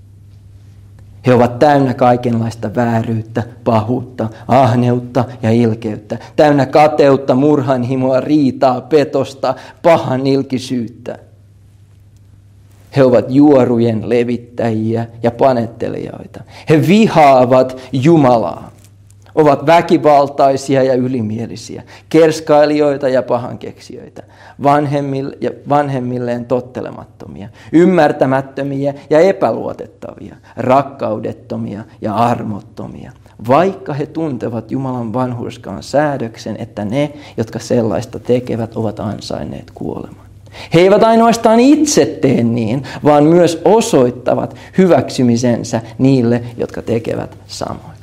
He ovat täynnä kaikenlaista vääryyttä, pahuutta, ahneutta ja ilkeyttä, täynnä kateutta, murhanhimoa, riitaa, petosta, pahan ilkisyyttä. He ovat juorujen levittäjiä ja panettelijoita. He vihaavat Jumalaa, ovat väkivaltaisia ja ylimielisiä, kerskailijoita ja pahankeksijöitä, vanhemmilleen tottelemattomia, ymmärtämättömiä ja epäluotettavia, rakkaudettomia ja armottomia, vaikka he tuntevat Jumalan vanhurskaan säädöksen, että ne, jotka sellaista tekevät, ovat ansainneet kuoleman. He eivät ainoastaan itse tee niin, vaan myös osoittavat hyväksymisensä niille, jotka tekevät samoin.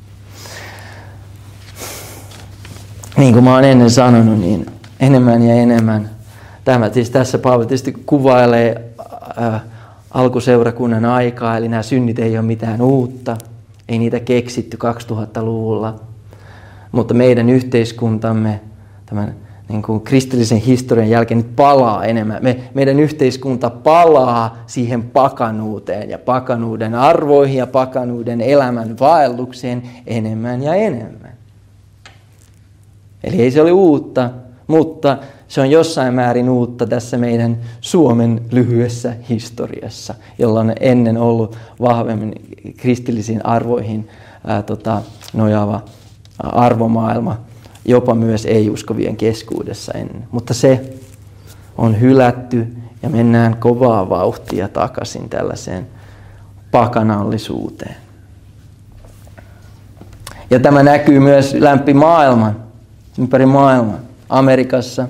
Niin kuin mä oon ennen sanonut, niin enemmän ja enemmän. Tässä Paavali tietysti kuvailee alkuseurakunnan aikaa, eli nämä synnit ei ole mitään uutta. Ei niitä keksitty 2000-luvulla, mutta meidän yhteiskuntamme tämän niin kuin kristillisen historian jälkeen nyt palaa enemmän. Meidän yhteiskunta palaa siihen pakanuuteen ja pakanuuden arvoihin ja pakanuuden elämän vaellukseen enemmän ja enemmän. Eli ei se ole uutta, mutta se on jossain määrin uutta tässä meidän Suomen lyhyessä historiassa, jolla on ennen ollut vahvemmin kristillisiin arvoihin nojaava arvomaailma, jopa myös ei-uskovien keskuudessa ennen. Mutta se on hylätty ja mennään kovaa vauhtia takaisin tällaiseen pakanallisuuteen. Ja tämä näkyy myös ympäri maailman. Amerikassa,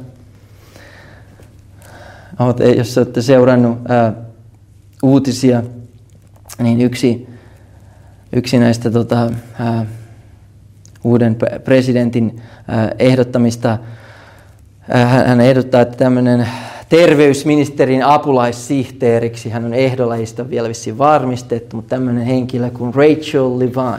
jos olette seurannut uutisia, niin yksi näistä uuden presidentin ehdottamista, hän ehdottaa, että tämmöinen terveysministerin apulaissihteeriksi, hän on ehdolla, ei sitä vielä vissiin varmistettu, mutta tämmöinen henkilö kuin Rachel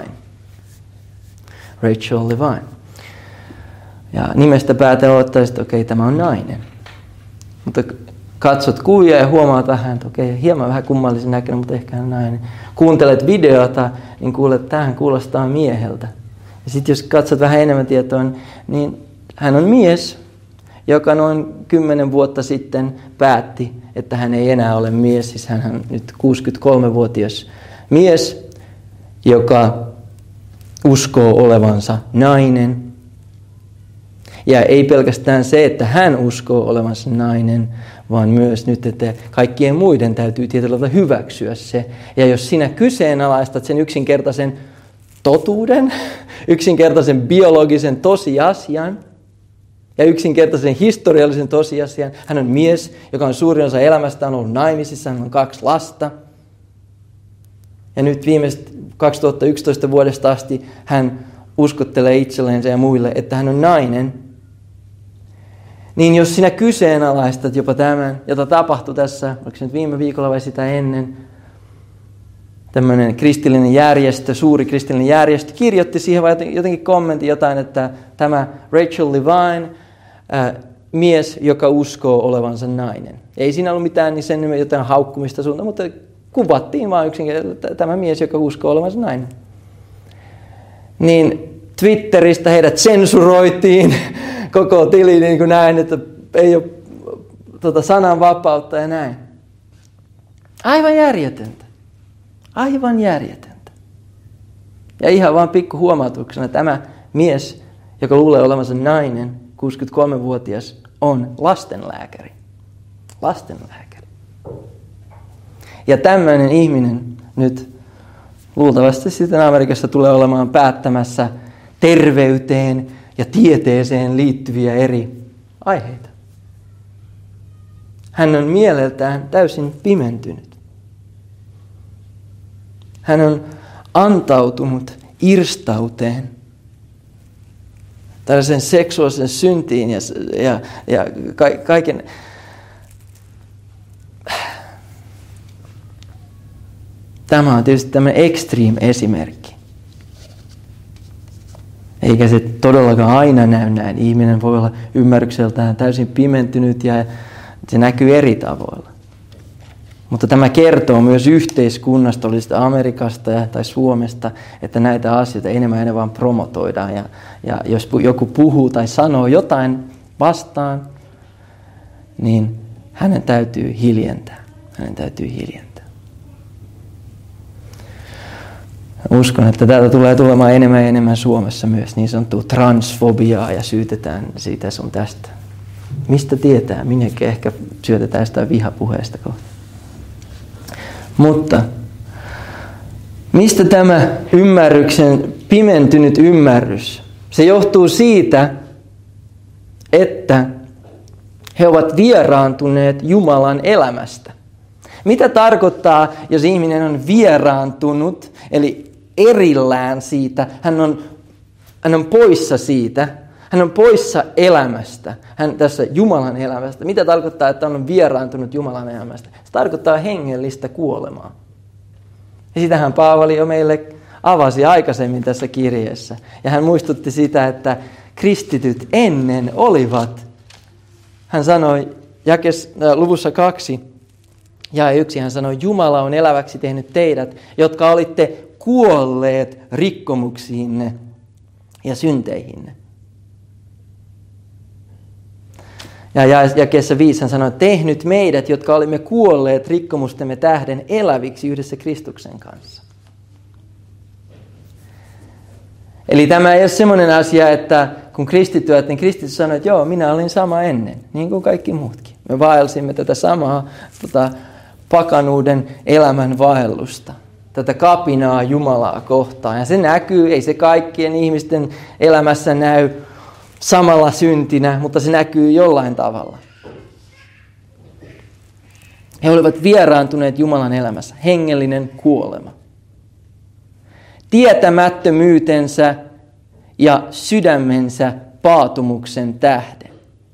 Levine. Ja nimestä päätellä odottaa, että okei, tämä on nainen. Mutta katsot kuvia ja huomaat vähän, että okei, hieman vähän kummallisen näköinen, mutta ehkä hän on nainen. Kuuntelet videota, niin kuulet, että tämähän kuulostaa mieheltä. Ja sitten jos katsot vähän enemmän tietoa, niin hän on mies, joka noin 10 vuotta sitten päätti, että hän ei enää ole mies. Siis hän on nyt 63-vuotias mies, joka uskoo olevansa nainen. Ja ei pelkästään se, että hän uskoo olevansa nainen, vaan myös nyt, että kaikkien muiden täytyy tietyllä tavalla hyväksyä se. Ja jos sinä kyseenalaistat sen yksinkertaisen totuuden, yksinkertaisen biologisen tosiasian ja yksinkertaisen historiallisen tosiasian. Hän on mies, joka on suurin osa elämästä ollut naimisissa, hän on 2 lasta. Ja nyt viimeistä 2011 vuodesta asti hän uskottelee itselleensä ja muille, että hän on nainen. Niin jos sinä kyseenalaistat jopa tämän, jota tapahtui tässä, oliko se nyt viime viikolla vai sitä ennen, tämmöinen kristillinen järjestö, suuri kristillinen järjestö, kirjoitti siihen vai jotenkin kommentti jotain, että tämä Rachel Levine, mies, joka uskoo olevansa nainen. Ei siinä ollut mitään niin sen jotain haukkumista suuntaan, mutta kuvattiin vaan yksinkertaisesti tämä mies, joka uskoo olevansa nainen. Niin Twitteristä heidät sensuroitiin koko tili niin kuin näin, että ei ole sananvapautta ja näin. Aivan järjetöntä. Aivan järjetöntä. Ja ihan vaan pikku huomautuksena tämä mies, joka luulee olevansa nainen, 63-vuotias, on lastenlääkäri. Lastenlääkäri. Ja tämmöinen ihminen nyt luultavasti sitten Amerikassa tulee olemaan päättämässä terveyteen ja tieteeseen liittyviä eri aiheita. Hän on mieleltään täysin pimentynyt. Hän on antautunut irstauteen, tällaisen seksuaalisen syntiin ja kaiken. Tämä on tietysti tämmöinen extreme esimerkki. Eikä se todellakaan aina näy näin. Ihminen voi olla ymmärrykseltään täysin pimentynyt ja se näkyy eri tavoilla. Mutta tämä kertoo myös yhteiskunnasta, oli sitä Amerikasta tai Suomesta, että näitä asioita enemmän vaan promotoidaan. Ja jos joku puhuu tai sanoo jotain vastaan, niin hänen täytyy hiljentää. Hänen täytyy hiljentää. Uskon, että täältä tulee tulemaan enemmän ja enemmän Suomessa myös niin sanottua transfobiaa ja syytetään siitä sun tästä. Mistä tietää? Minnekin ehkä syötetään sitä vihapuheesta kohta. Mutta mistä tämä ymmärryksen pimentynyt ymmärrys? Se johtuu siitä, että he ovat vieraantuneet Jumalan elämästä. Mitä tarkoittaa, jos ihminen on vieraantunut, eli erillään siitä, hän on poissa siitä, hän on poissa elämästä, hän tässä Jumalan elämästä. Mitä tarkoittaa, että on vieraantunut Jumalan elämästä? Se tarkoittaa hengellistä kuolemaa. Ja sitähän Paavali jo meille avasi aikaisemmin tässä kirjeessä. Ja hän muistutti sitä, että kristityt ennen olivat. Hän sanoi luvussa 2, jae 1, hän sanoi, Jumala on eläväksi tehnyt teidät, jotka olitte kuolleet rikkomuksiinne ja synteihinne. Ja jakeessa 5 hän sanoi, tehnyt meidät, jotka olimme kuolleet rikkomustemme tähden eläviksi yhdessä Kristuksen kanssa. Eli tämä ei ole semmoinen asia, että kun kristityt, niin kristitty sanoi, että joo, minä olin sama ennen, niin kuin kaikki muutkin. Me vaelsimme tätä samaa pakanuuden elämän vaellusta, tätä kapinaa Jumalaa kohtaan. Ja se näkyy, ei se kaikkien ihmisten elämässä näy samalla syntinä, mutta se näkyy jollain tavalla. He olivat vieraantuneet Jumalan elämässä, hengellinen kuolema. Tietämättömyytensä ja sydämensä paatumuksen tähden.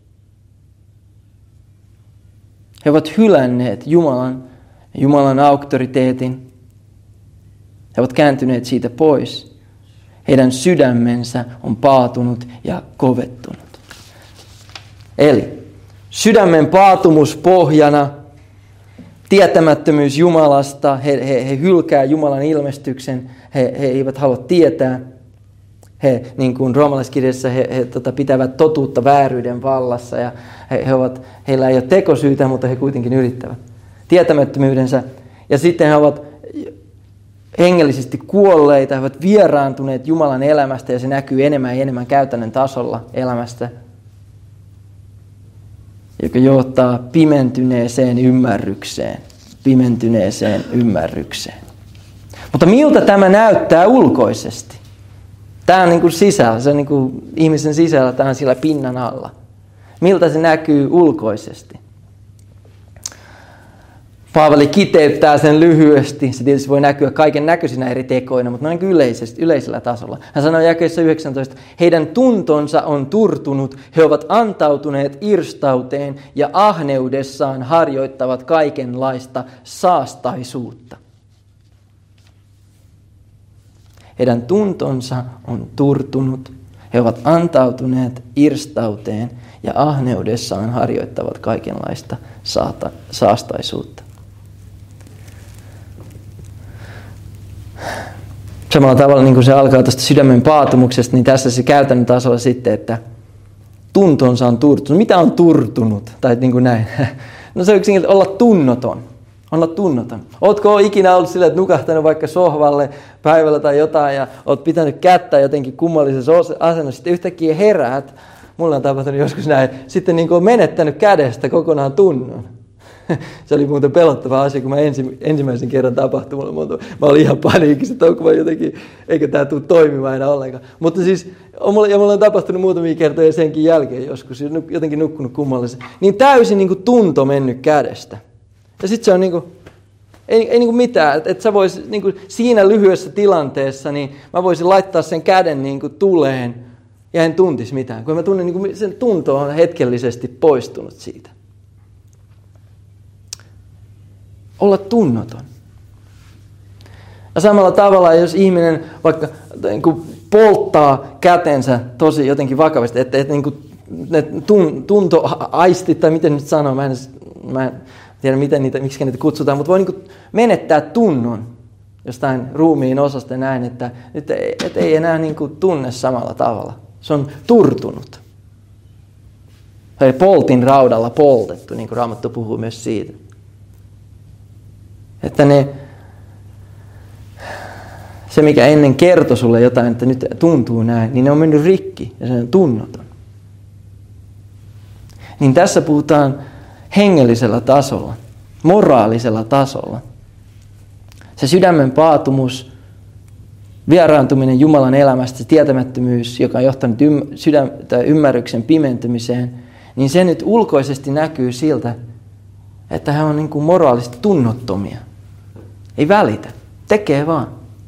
He ovat hylänneet Jumalan auktoriteetin. He ovat kääntyneet siitä pois. Heidän sydämensä on paatunut ja kovettunut. Eli sydämen paatumus pohjana, tietämättömyys Jumalasta, he hylkää Jumalan ilmestyksen, he eivät halua tietää. He, niin kuin roomalaiskirjassa, he pitävät totuutta vääryyden vallassa ja heillä ei ole tekosyytä, mutta he kuitenkin yrittävät. Tietämättömyydensä. Ja sitten he ovat hengellisesti kuolleita, he ovat vieraantuneet Jumalan elämästä ja se näkyy enemmän ja enemmän käytännön tasolla elämästä, joka johtaa pimentyneeseen ymmärrykseen. Mutta miltä tämä näyttää ulkoisesti? Tämä on niin kuin sisällä, se on niin kuin ihmisen sisällä, tämä on siellä pinnan alla. Miltä se näkyy ulkoisesti? Paavali kiteyttää sen lyhyesti. Se tietysti voi näkyä kaiken näköisinä eri tekoina, mutta noin yleisellä tasolla. Hän sanoi jakeessa 19, heidän tuntonsa on turtunut, he ovat antautuneet irstauteen ja ahneudessaan harjoittavat kaikenlaista saastaisuutta. Heidän tuntonsa on turtunut, he ovat antautuneet irstauteen ja ahneudessaan harjoittavat kaikenlaista saastaisuutta. Samalla tavalla niin kuin se alkaa tästä sydämen paatumuksesta, niin tässä se käytännön tasolla sitten, että tuntonsa on turtunut. Mitä on turtunut? Tai niin kuin näin. No se on yksinkertaisesti olla tunnoton. Olla tunnoton. Ootko ikinä ollut sillä, että nukahtanut vaikka sohvalle päivällä tai jotain ja oot pitänyt kättä jotenkin kummallisessa asennossa, sitten yhtäkkiä heräät. Mulla on tapahtunut joskus näin. Sitten niin kuin on menettänyt kädestä kokonaan tunnon. Se oli muuten pelottava asia, kun mä ensimmäisen kerran tapahtui. Mä olin ihan paniikissa, että onko mä jotenkin, eikä tää tule toimimaan enää ollenkaan. Mutta siis, mulla on tapahtunut muutamia kertoja senkin jälkeen joskus, jotenkin nukkunut kummallisen. Niin täysin niin kuin tunto mennyt kädestä. Ja sitten se on niin kuin, ei niin kuin mitään, että sä vois niin kuin siinä lyhyessä tilanteessa, niin mä voisin laittaa sen käden niin kuin tuleen ja en tuntisi mitään. Kun mä tunnen, niin kuin sen tunto on hetkellisesti poistunut siitä. Olla tunnoton. Ja samalla tavalla, jos ihminen vaikka niin kuin polttaa kätensä tosi jotenkin vakavasti, että niin kuin ne tuntoaistit, tai miten nyt sanoo, mä en tiedä miksi niitä kutsutaan, mutta voi niin kuin menettää tunnon jostain ruumiin osasta näin, että nyt ei enää niin kuin tunne samalla tavalla. Se on turtunut. Se poltin raudalla poltettu, niin kuin Raamattu puhuu myös siitä. Että se mikä ennen kertoi sulle jotain, että nyt tuntuu näin, niin ne on mennyt rikki ja se on tunnoton. Niin tässä puhutaan hengellisellä tasolla, moraalisella tasolla. Se sydämen paatumus, vieraantuminen Jumalan elämästä, se tietämättömyys, joka on johtanut ymmärryksen pimentymiseen, niin se nyt ulkoisesti näkyy siltä, että he on niin kuin moraalisesti tunnottomia. Ei välitä, tekee vaan.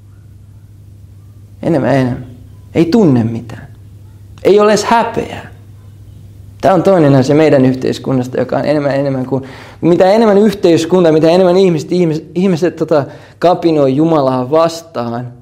Enemmän. Ei tunne mitään. Ei ole edes häpeää. Tämä on toinen asia meidän yhteiskunnasta, joka on enemmän kuin mitä enemmän yhteiskunta, mitä enemmän ihmiset kapinoi Jumalaa vastaan,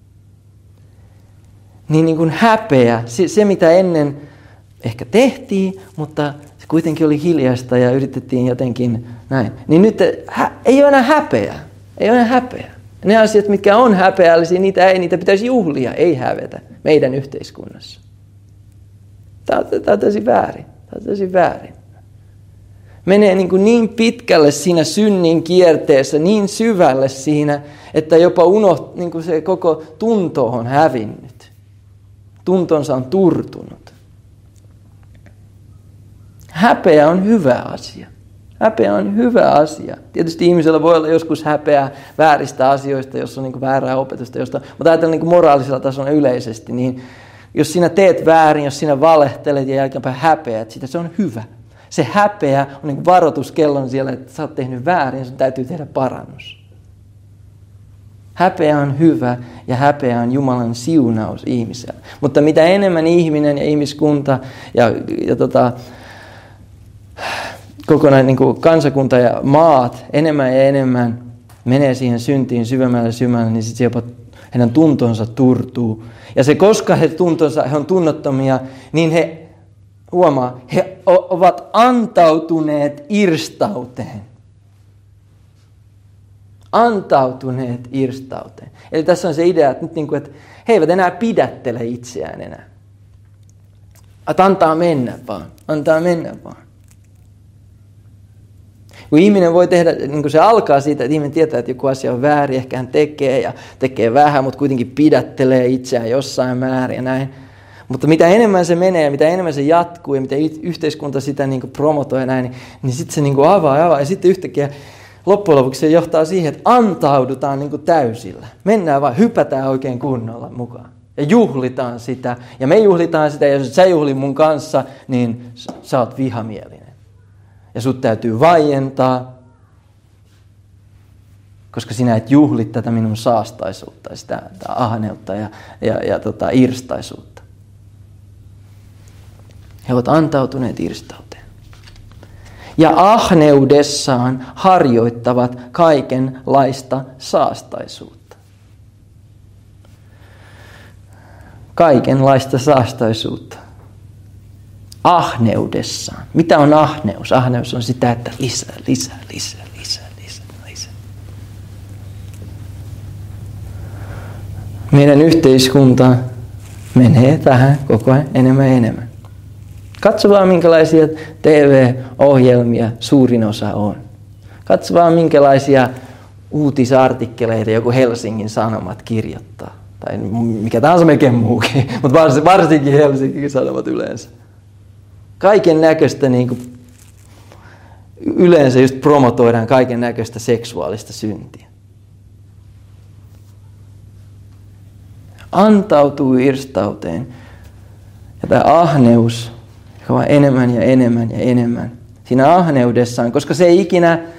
niin kuin häpeä, se mitä ennen ehkä tehtiin, mutta se kuitenkin oli hiljaista ja yritettiin jotenkin näin. Niin nyt ei ole enää häpeää. Ei ole enää häpeää. Ne asiat, mitkä on häpeällisiä, niitä pitäisi juhlia, ei hävetä meidän yhteiskunnassa. Tämä on täysin väärin. Menee niin pitkälle siinä synnin kierteessä, niin syvälle siinä, että jopa niin se koko tunto on hävinnyt. Tuntonsa on turtunut. Häpeä on hyvä asia. Häpeä on hyvä asia. Tietysti ihmisellä voi olla joskus häpeää vääristä asioista, jos on niin kuin väärää opetusta jostain. Mutta ajatellaan niin kuin moraalisella tasolla yleisesti, niin jos sinä teet väärin, jos sinä valehtelet ja jälkeenpäin häpeät sitä, se on hyvä. Se häpeä on niin kuin varoituskellon siellä, että sä oot tehnyt väärin ja sun täytyy tehdä parannus. Häpeä on hyvä ja häpeä on Jumalan siunaus ihmiselle. Mutta mitä enemmän ihminen ja ihmiskunta ja kokonaan niin kuin kansakunta ja maat enemmän ja enemmän menee siihen syntiin syvemmälle, niin sitten jopa heidän tuntonsa turtuu. Ja se, koska he on tunnottomia, niin he ovat antautuneet irstauteen. Antautuneet irstauteen. Eli tässä on se idea, että, nyt niin kuin, että he eivät enää pidättele itseään enää. Että antaa mennä vaan. Kun ihminen voi tehdä, niin kuin se alkaa siitä, että ihminen tietää, että joku asia on väärin, ehkä hän tekee vähän, mutta kuitenkin pidättelee itseään jossain määrin ja näin. Mutta mitä enemmän se menee ja mitä enemmän se jatkuu ja mitä yhteiskunta sitä niin kuin promotoi ja näin, niin sitten se niin kuin avaa ja sitten yhtäkkiä loppujen lopuksi se johtaa siihen, että antaudutaan niin kuin täysillä. Mennään vaan, hypätään oikein kunnolla mukaan. Ja juhlitaan sitä. Ja me juhlitaan sitä, ja jos et sä juhli mun kanssa, niin sä oot vihamielinen. Ja sut täytyy vaientaa, koska sinä et juhli tätä minun saastaisuutta, sitä ahneutta ja irstaisuutta. He ovat antautuneet irstauteen. Ja ahneudessaan harjoittavat kaikenlaista saastaisuutta. Kaikenlaista saastaisuutta. Ahneudessaan. Mitä on ahneus? Ahneus on sitä, että lisää. Meidän yhteiskunta menee tähän koko ajan enemmän ja enemmän. Katso vaan, minkälaisia TV-ohjelmia suurin osa on. Katso vaan, minkälaisia uutisartikkeleita joku Helsingin Sanomat kirjoittaa. Tai mikä tahansa melkein muukin, mutta varsinkin Helsingin Sanomat yleensä. Kaiken näköistä, yleensä just promotoidaan kaiken näköistä seksuaalista syntiä. Antautuu irstauteen. Ja tämä ahneus, joka on enemmän ja enemmän ja enemmän. Siinä ahneudessaan, koska se ei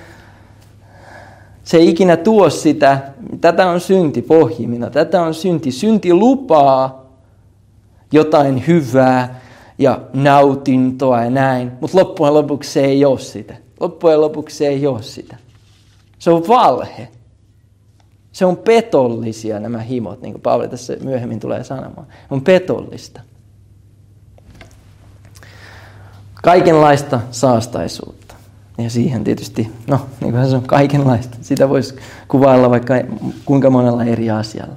ikinä tuo sitä, tätä on synti pohjimina, tätä on synti. Synti lupaa jotain hyvää ja nautintoa ja näin, mutta loppujen lopuksi se ei ole sitä. Loppujen lopuksi se ei ole sitä. Se on valhe. Se on petollisia nämä himot, niin kuin Paavali tässä myöhemmin tulee sanomaan. On petollista. Kaikenlaista saastaisuutta. Ja siihen tietysti, niin kuin se on kaikenlaista. Sitä voisi kuvailla vaikka kuinka monella eri asialla.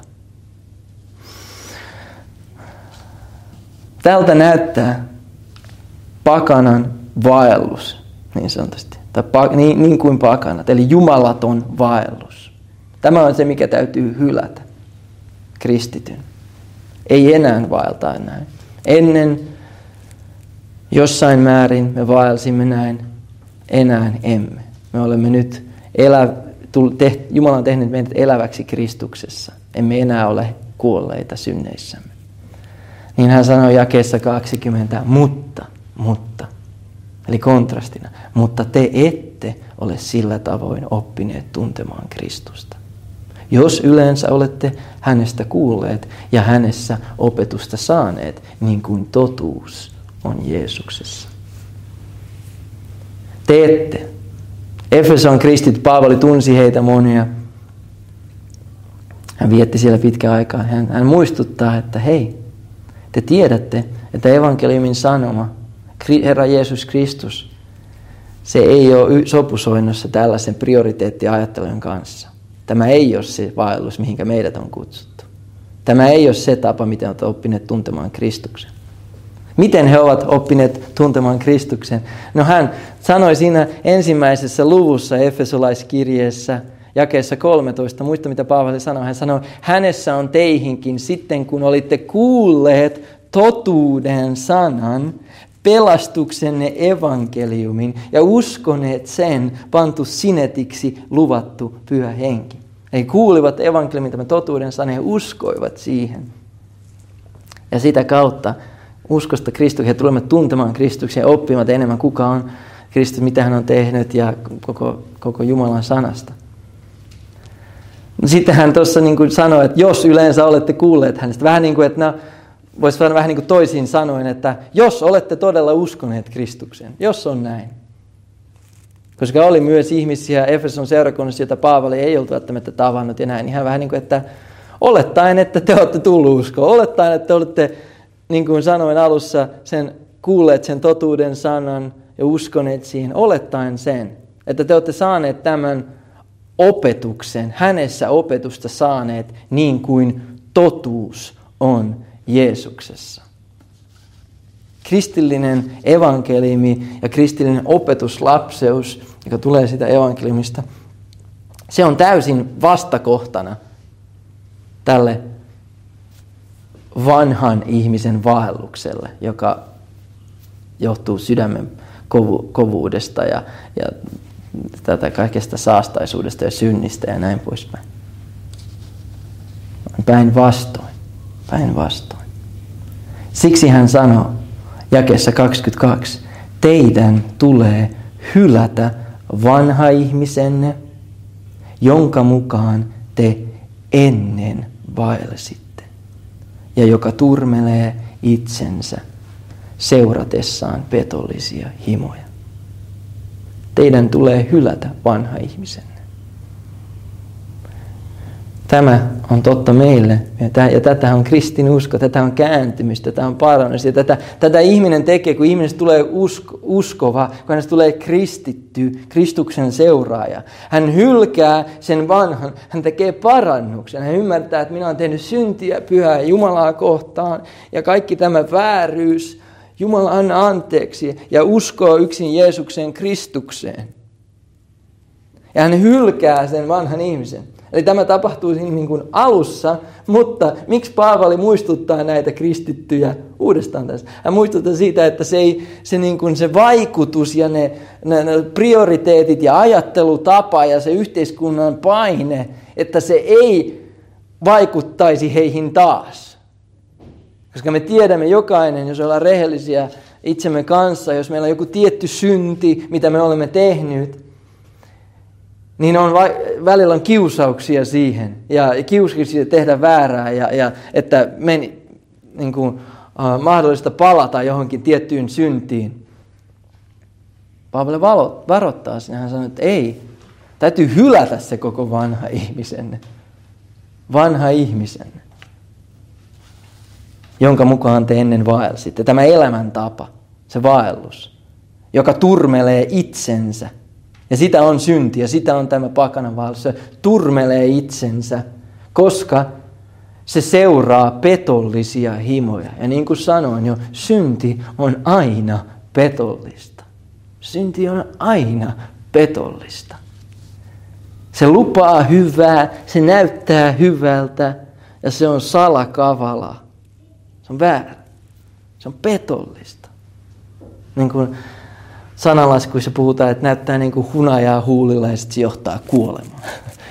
Tältä näyttää pakanan vaellus, niin sanotusti. Tai niin kuin pakanat, eli jumalaton vaellus. Tämä on se, mikä täytyy hylätä kristityn. Ei enää vaeltaa näin. Ennen jossain määrin me vaelsimme näin, enää emme. Me olemme nyt, Jumala on tehnyt meidät eläväksi Kristuksessa. Emme enää ole kuolleita synneissämme. Niin hän sanoi jakeessa 20, mutta, eli kontrastina, mutta te ette ole sillä tavoin oppineet tuntemaan Kristusta. Jos yleensä olette hänestä kuulleet ja hänessä opetusta saaneet, niin kuin totuus on Jeesuksessa. Te ette. Efeson kristit, Paavali tunsi heitä monia. Hän vietti siellä pitkän aikaa. Hän muistuttaa, että hei, te tiedätte, että evankeliumin sanoma, Herra Jeesus Kristus, se ei ole sopusoinnussa tällaisen prioriteettiajattelun kanssa. Tämä ei ole se vaellus, mihinkä meidät on kutsuttu. Tämä ei ole se tapa, miten olet oppineet tuntemaan Kristuksen. Miten he ovat oppineet tuntemaan Kristuksen? No hän sanoi siinä ensimmäisessä luvussa Efesolaiskirjeessä, jakeessa 13, muista mitä Paavali sanoi. Hän sanoi, hänessä on teihinkin sitten, kun olitte kuulleet totuuden sanan, pelastuksenne evankeliumin ja uskoneet sen, pantu sinetiksi luvattu pyhä henki. Eli kuulivat evankeliumin tämän totuuden sanan ja uskoivat siihen. Ja sitä kautta uskosta Kristuksen, he tulevat tuntemaan Kristuksen ja oppivat enemmän, kuka on Kristus, mitä hän on tehnyt ja koko Jumalan sanasta. Sitten hän tuossa niin sanoi, että jos yleensä olette kuulleet hänestä, vähän niin kuin, että voisi sanoa vähän niin kuin toisin sanoen, että jos olette todella uskoneet Kristukseen, jos on näin. Koska oli myös ihmisiä Efeson seurakunnassa, joita Paavali ei ollut välttämättä tavannut ja näin. Ihan vähän niin kuin, että olettaen, että te olette tullut uskoon, olettaen, että te olette, niin kuin sanoin alussa, kuulleet sen totuuden sanan ja uskoneet siihen, olettaen sen, että te olette saaneet tämän opetuksen, hänessä opetusta saaneet niin kuin totuus on Jeesuksessa. Kristillinen evankeliumi ja kristillinen opetuslapseus, joka tulee sitä evankeliumista, se on täysin vastakohtana tälle vanhan ihmisen vaellukselle, joka johtuu sydämen kovuudesta ja tätä kaikesta saastaisuudesta ja synnistä ja näin poispäin. Päinvastoin. Päinvastoin. Siksi hän sanoo jakeessa 22, teidän tulee hylätä vanha ihmisenne, jonka mukaan te ennen vaelsitte, ja joka turmelee itsensä seuratessaan petollisia himoja. Teidän tulee hylätä vanha ihmisenne. Tämä on totta meille, ja tätä on kristinusko, tätä on kääntymistä, tätä on parannus. Ja tätä ihminen tekee, kun ihmisestä tulee uskova, kun hänestä tulee kristitty, Kristuksen seuraaja. Hän hylkää sen vanhan, hän tekee parannuksen. Hän ymmärtää, että minä olen tehnyt syntiä pyhää Jumalaa kohtaan, ja kaikki tämä vääryys, Jumala anna anteeksi, ja uskoo yksin Jeesuksen Kristukseen. Ja hän hylkää sen vanhan ihmisen. Eli tämä tapahtuu niin kuin alussa, mutta miksi Paavali muistuttaa näitä kristittyjä uudestaan tässä? Hän muistuttaa siitä, että se vaikutus ja ne prioriteetit ja ajattelutapa ja se yhteiskunnan paine, että se ei vaikuttaisi heihin taas. Koska me tiedämme jokainen, jos ollaan rehellisiä itsemme kanssa, jos meillä on joku tietty synti, mitä me olemme tehnyt, niin välillä on kiusauksia siihen ja kiusauksia tehdä väärää ja että mahdollista palata johonkin tiettyyn syntiin. Paavali varoittaa sinne, hän sanoo, että ei, täytyy hylätä se koko vanha ihmisenne. Vanha ihmisenne, jonka mukaan te ennen vaelsitte. Tämä elämäntapa, se vaellus, joka turmelee itsensä. Ja sitä on synti ja sitä on tämä pakanan vaellus. Se turmelee itsensä, koska se seuraa petollisia himoja. Ja niin kuin sanoin jo, synti on aina petollista. Synti on aina petollista. Se lupaa hyvää, se näyttää hyvältä ja se on salakavalaa. Se on väärä. Se on petollista. Niin kuin sananlaskuissa puhutaan, että näyttää niin kuin hunajaa huulilla ja sitten se johtaa kuolemaan.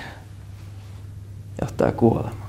Johtaa kuolemaan.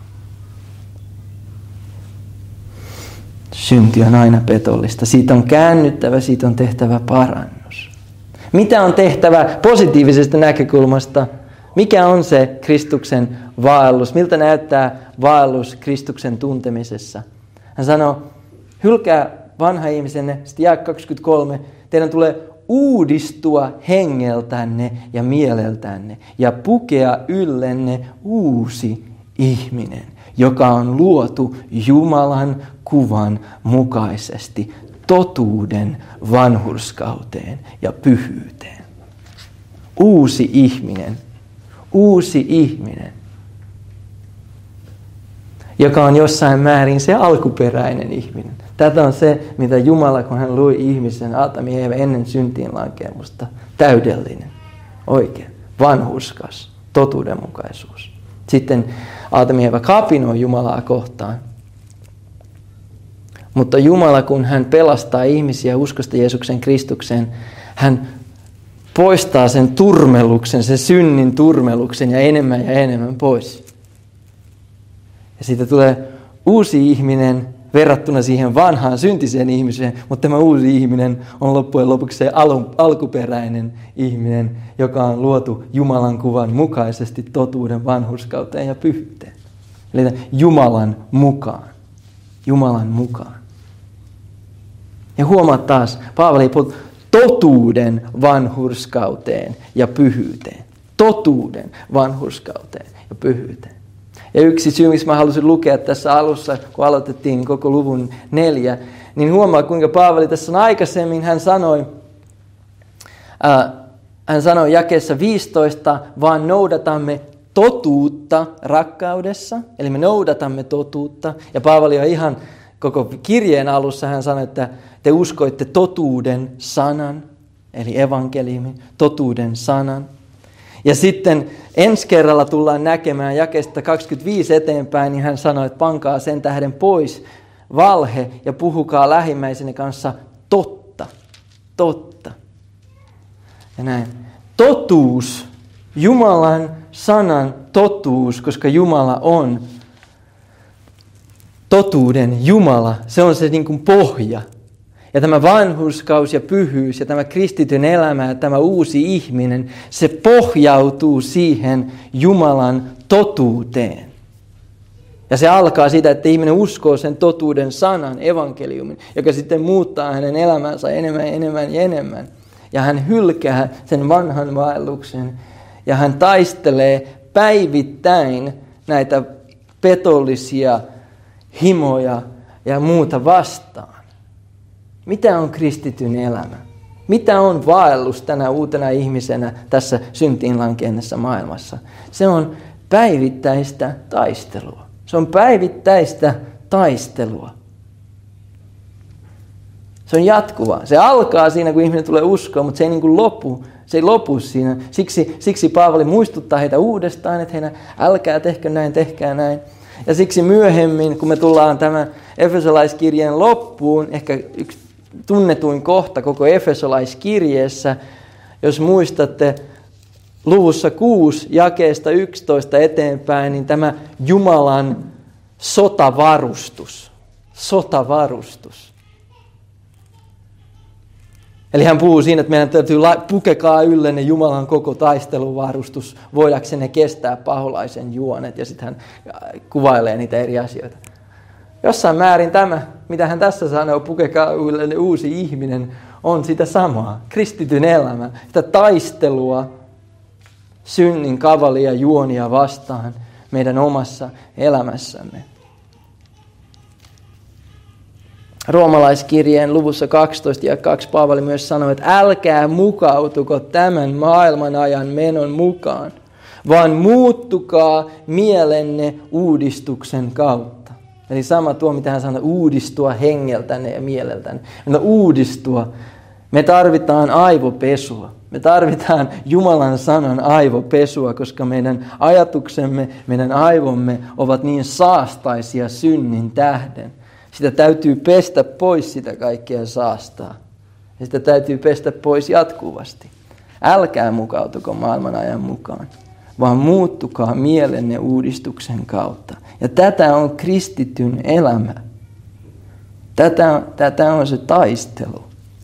Synti on aina petollista. Siitä on käännyttävä, siitä on tehtävä parannus. Mitä on tehtävä positiivisesta näkökulmasta? Mikä on se Kristuksen vaellus? Miltä näyttää vaellus Kristuksen tuntemisessa? Hän sanoo, hylkää vanha ihmisenne, sitten jae 23, teidän tulee uudistua hengeltänne ja mieleltänne ja pukea yllenne uusi ihminen, joka on luotu Jumalan kuvan mukaisesti totuuden vanhurskauteen ja pyhyyteen. Uusi ihminen, joka on jossain määrin se alkuperäinen ihminen. Tätä on se, mitä Jumala, kun hän loi ihmisen, Aatami ja Eeva ennen syntiin lankemusta, täydellinen, oikein, vanhurskas, totuudenmukaisuus. Sitten Aatami ja Eeva kapinoi Jumalaa kohtaan. Mutta Jumala, kun hän pelastaa ihmisiä uskosta Jeesuksen Kristukseen, hän poistaa sen turmeluksen, sen synnin turmeluksen ja enemmän pois. Ja siitä tulee uusi ihminen verrattuna siihen vanhaan syntiseen ihmiseen, mutta tämä uusi ihminen on loppujen lopuksi se alkuperäinen ihminen, joka on luotu Jumalan kuvan mukaisesti totuuden vanhurskauteen ja pyhyyteen. Eli Jumalan mukaan. Ja huomaa taas, Paavali puhuu totuuden vanhurskauteen ja pyhyyteen. Totuuden vanhurskauteen ja pyhyyteen. Ja yksi syy, miksi mä halusin lukea tässä alussa, kun aloitettiin koko luvun 4, niin huomaa, kuinka Paavali tässä aikaisemmin, hän sanoi jakeessa 15, vaan noudatamme totuutta rakkaudessa, eli me noudatamme totuutta. Ja Paavali on ihan koko kirjeen alussa, hän sanoi, että te uskoitte totuuden sanan, eli evankeliumin, totuuden sanan. Ja sitten ensi kerralla tullaan näkemään jakeesta 25 eteenpäin, niin hän sanoi, että pankaa sen tähden pois valhe ja puhukaa lähimmäisenne kanssa totta. Ja näin. Totuus, Jumalan sanan totuus, koska Jumala on totuuden Jumala, se on se niin kuin pohja. Ja tämä vanhurskaus ja pyhyys ja tämä kristityn elämä ja tämä uusi ihminen, se pohjautuu siihen Jumalan totuuteen. Ja se alkaa siitä, että ihminen uskoo sen totuuden sanan, evankeliumin, joka sitten muuttaa hänen elämänsä enemmän. Ja hän hylkää sen vanhan vaelluksen ja hän taistelee päivittäin näitä petollisia himoja ja muuta vastaan. Mitä on kristityn elämä? Mitä on vaellus tänä uutena ihmisenä tässä syntiin lankeennessa maailmassa? Se on päivittäistä taistelua. Se on päivittäistä taistelua. Se on jatkuvaa. Se alkaa siinä, kun ihminen tulee uskoon, mutta se ei niin kuin lopu. Se ei lopu siinä. Siksi Paavali muistuttaa heitä uudestaan, että heidän älkää tehkää näin. Ja siksi myöhemmin, kun me tullaan tämän Efesolaiskirjeen loppuun, ehkä yksi tunnetuin kohta koko Efesolaiskirjeessä, jos muistatte, luvussa 6, jakeesta 11 eteenpäin, niin tämä Jumalan sotavarustus. Sotavarustus. Eli hän puhuu siinä, että meidän täytyy pukekaa yllenne Jumalan koko taisteluvarustus, voidaksenne kestää paholaisen juonet. Ja sitten hän kuvailee niitä eri asioita. Jossain määrin tämä, mitä hän tässä sanoo, pukekaa yllenne uusi ihminen, on sitä samaa. Kristityn elämä, sitä taistelua synnin kavalia juonia vastaan meidän omassa elämässämme. Roomalaiskirjeen luvussa 12 ja 2 Paavali myös sanoi, että älkää mukautuko tämän maailman ajan menon mukaan, vaan muuttukaa mielenne uudistuksen kautta. Eli sama tuo, mitä hän sanoi, uudistua hengeltänne ja mieleltänne. Uudistua. Me tarvitaan aivopesua. Me tarvitaan Jumalan sanan aivopesua, koska meidän ajatuksemme, meidän aivomme ovat niin saastaisia synnin tähden. Sitä täytyy pestä pois sitä kaikkea saastaa. Ja sitä täytyy pestä pois jatkuvasti. Älkää mukautuko maailman ajan mukaan, vaan muuttukaa mielenne uudistuksen kautta. Ja tätä on kristityn elämä. Tätä on se taistelu.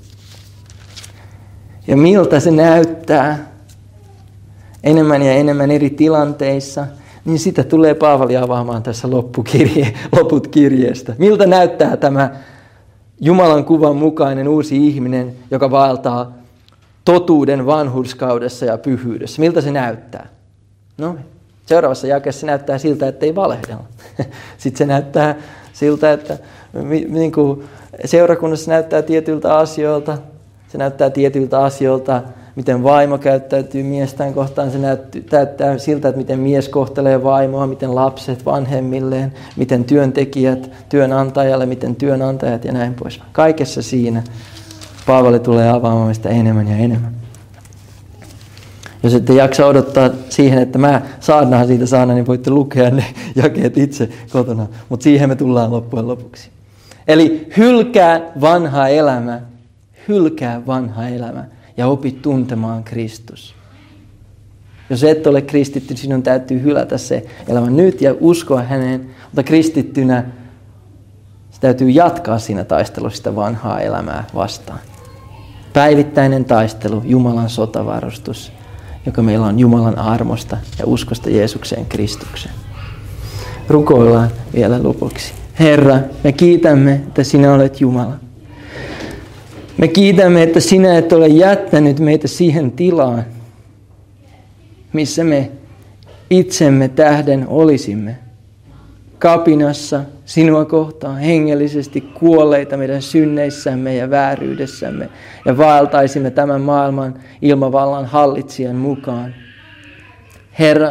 Ja miltä se näyttää enemmän ja enemmän eri tilanteissa, niin sitä tulee Paavali avaamaan tässä loput kirjeestä. Miltä näyttää tämä Jumalan kuvan mukainen uusi ihminen, joka vaeltaa totuuden vanhurskaudessa ja pyhyydessä? Miltä se näyttää? No, seuraavassa jakeessa se näyttää siltä, että ei valehdella. Sitten se näyttää siltä, että niin kuin seurakunnassa näyttää tietyiltä asioilta. Se näyttää tietyiltä asioilta, miten vaimo käyttäytyy miestään kohtaan. Se näyttää siltä, että miten mies kohtelee vaimoa, miten lapset vanhemmilleen, miten työntekijät työnantajalle, miten työnantajat ja näin pois. Kaikessa siinä Paavali tulee avaamaan sitä enemmän ja enemmän. Jos ette jaksa odottaa siihen, että mä saarnaan siitä saarna, niin voitte lukea ne jakeet itse kotona. Mutta siihen me tullaan loppujen lopuksi. Eli hylkää vanha elämä. Hylkää vanha elämä ja opi tuntemaan Kristus. Jos et ole kristitty, sinun täytyy hylätä se elämä nyt ja uskoa häneen. Mutta kristittynä se täytyy jatkaa siinä taistelussa sitä vanhaa elämää vastaan. Päivittäinen taistelu, Jumalan sotavarustus, joka meillä on Jumalan armosta ja uskosta Jeesukseen Kristukseen. Rukoillaan vielä lopuksi. Herra, me kiitämme, että sinä olet Jumala. Me kiitämme, että sinä et ole jättänyt meitä siihen tilaan, missä me itsemme tähden olisimme. Kapinassa sinua kohtaan hengellisesti kuolleita meidän synneissämme ja vääryydessämme ja vaeltaisimme tämän maailman ilmavallan hallitsijan mukaan. Herra,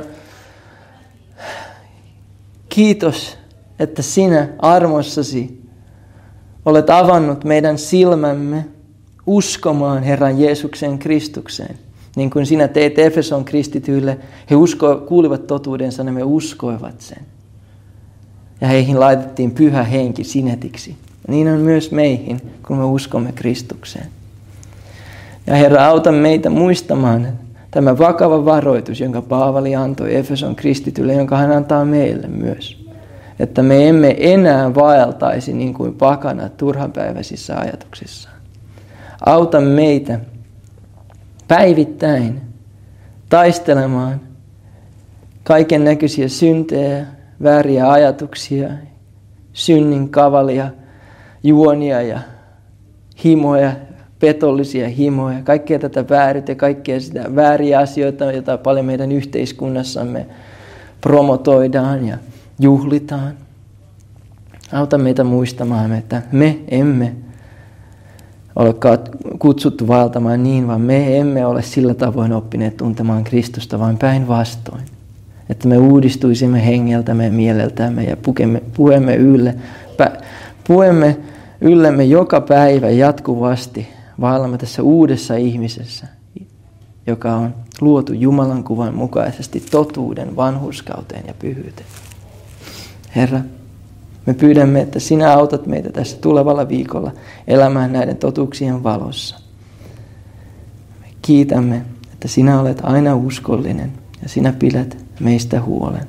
kiitos, että sinä armossasi olet avannut meidän silmämme uskomaan Herran Jeesuksen Kristukseen. Niin kuin sinä teit Efeson kristityille, he kuulivat totuudensa ja me uskoivat sen. Ja heihin laitettiin pyhä henki sinetiksi. Ja niin on myös meihin, kun me uskomme Kristukseen. Ja Herra, auta meitä muistamaan tämä vakava varoitus, jonka Paavali antoi Efeson kristitylle, jonka hän antaa meille myös. että me emme enää vaeltaisi niin kuin pakanat turhanpäiväisissä ajatuksissaan. Auta meitä päivittäin taistelemaan kaiken näköisiä syntejä, vääriä ajatuksia, synnin kavalia, juonia ja himoja, petollisia himoja, kaikkea tätä vääryyttä ja kaikkea sitä vääriä asioita, joita paljon meidän yhteiskunnassamme promotoidaan ja juhlitaan. Auta meitä muistamaan, että me emme ole kutsuttu vaeltamaan niin, vaan me emme ole sillä tavoin oppineet tuntemaan Kristusta, vaan päinvastoin. Että me uudistuisimme hengeltämme ja mieleltämme ja puemme yllemme joka päivä jatkuvasti. Vaellamme tässä uudessa ihmisessä, joka on luotu Jumalan kuvan mukaisesti totuuden, vanhurskauteen ja pyhyyteen. Herra, me pyydämme, että sinä autat meitä tässä tulevalla viikolla elämään näiden totuuksien valossa. Me kiitämme, että sinä olet aina uskollinen ja sinä pidät meistä huolen.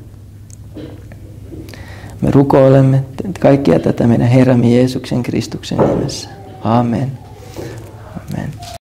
Me rukoilemme kaikkea tätä meidän Herramme Jeesuksen Kristuksen nimessä. Amen. Amen.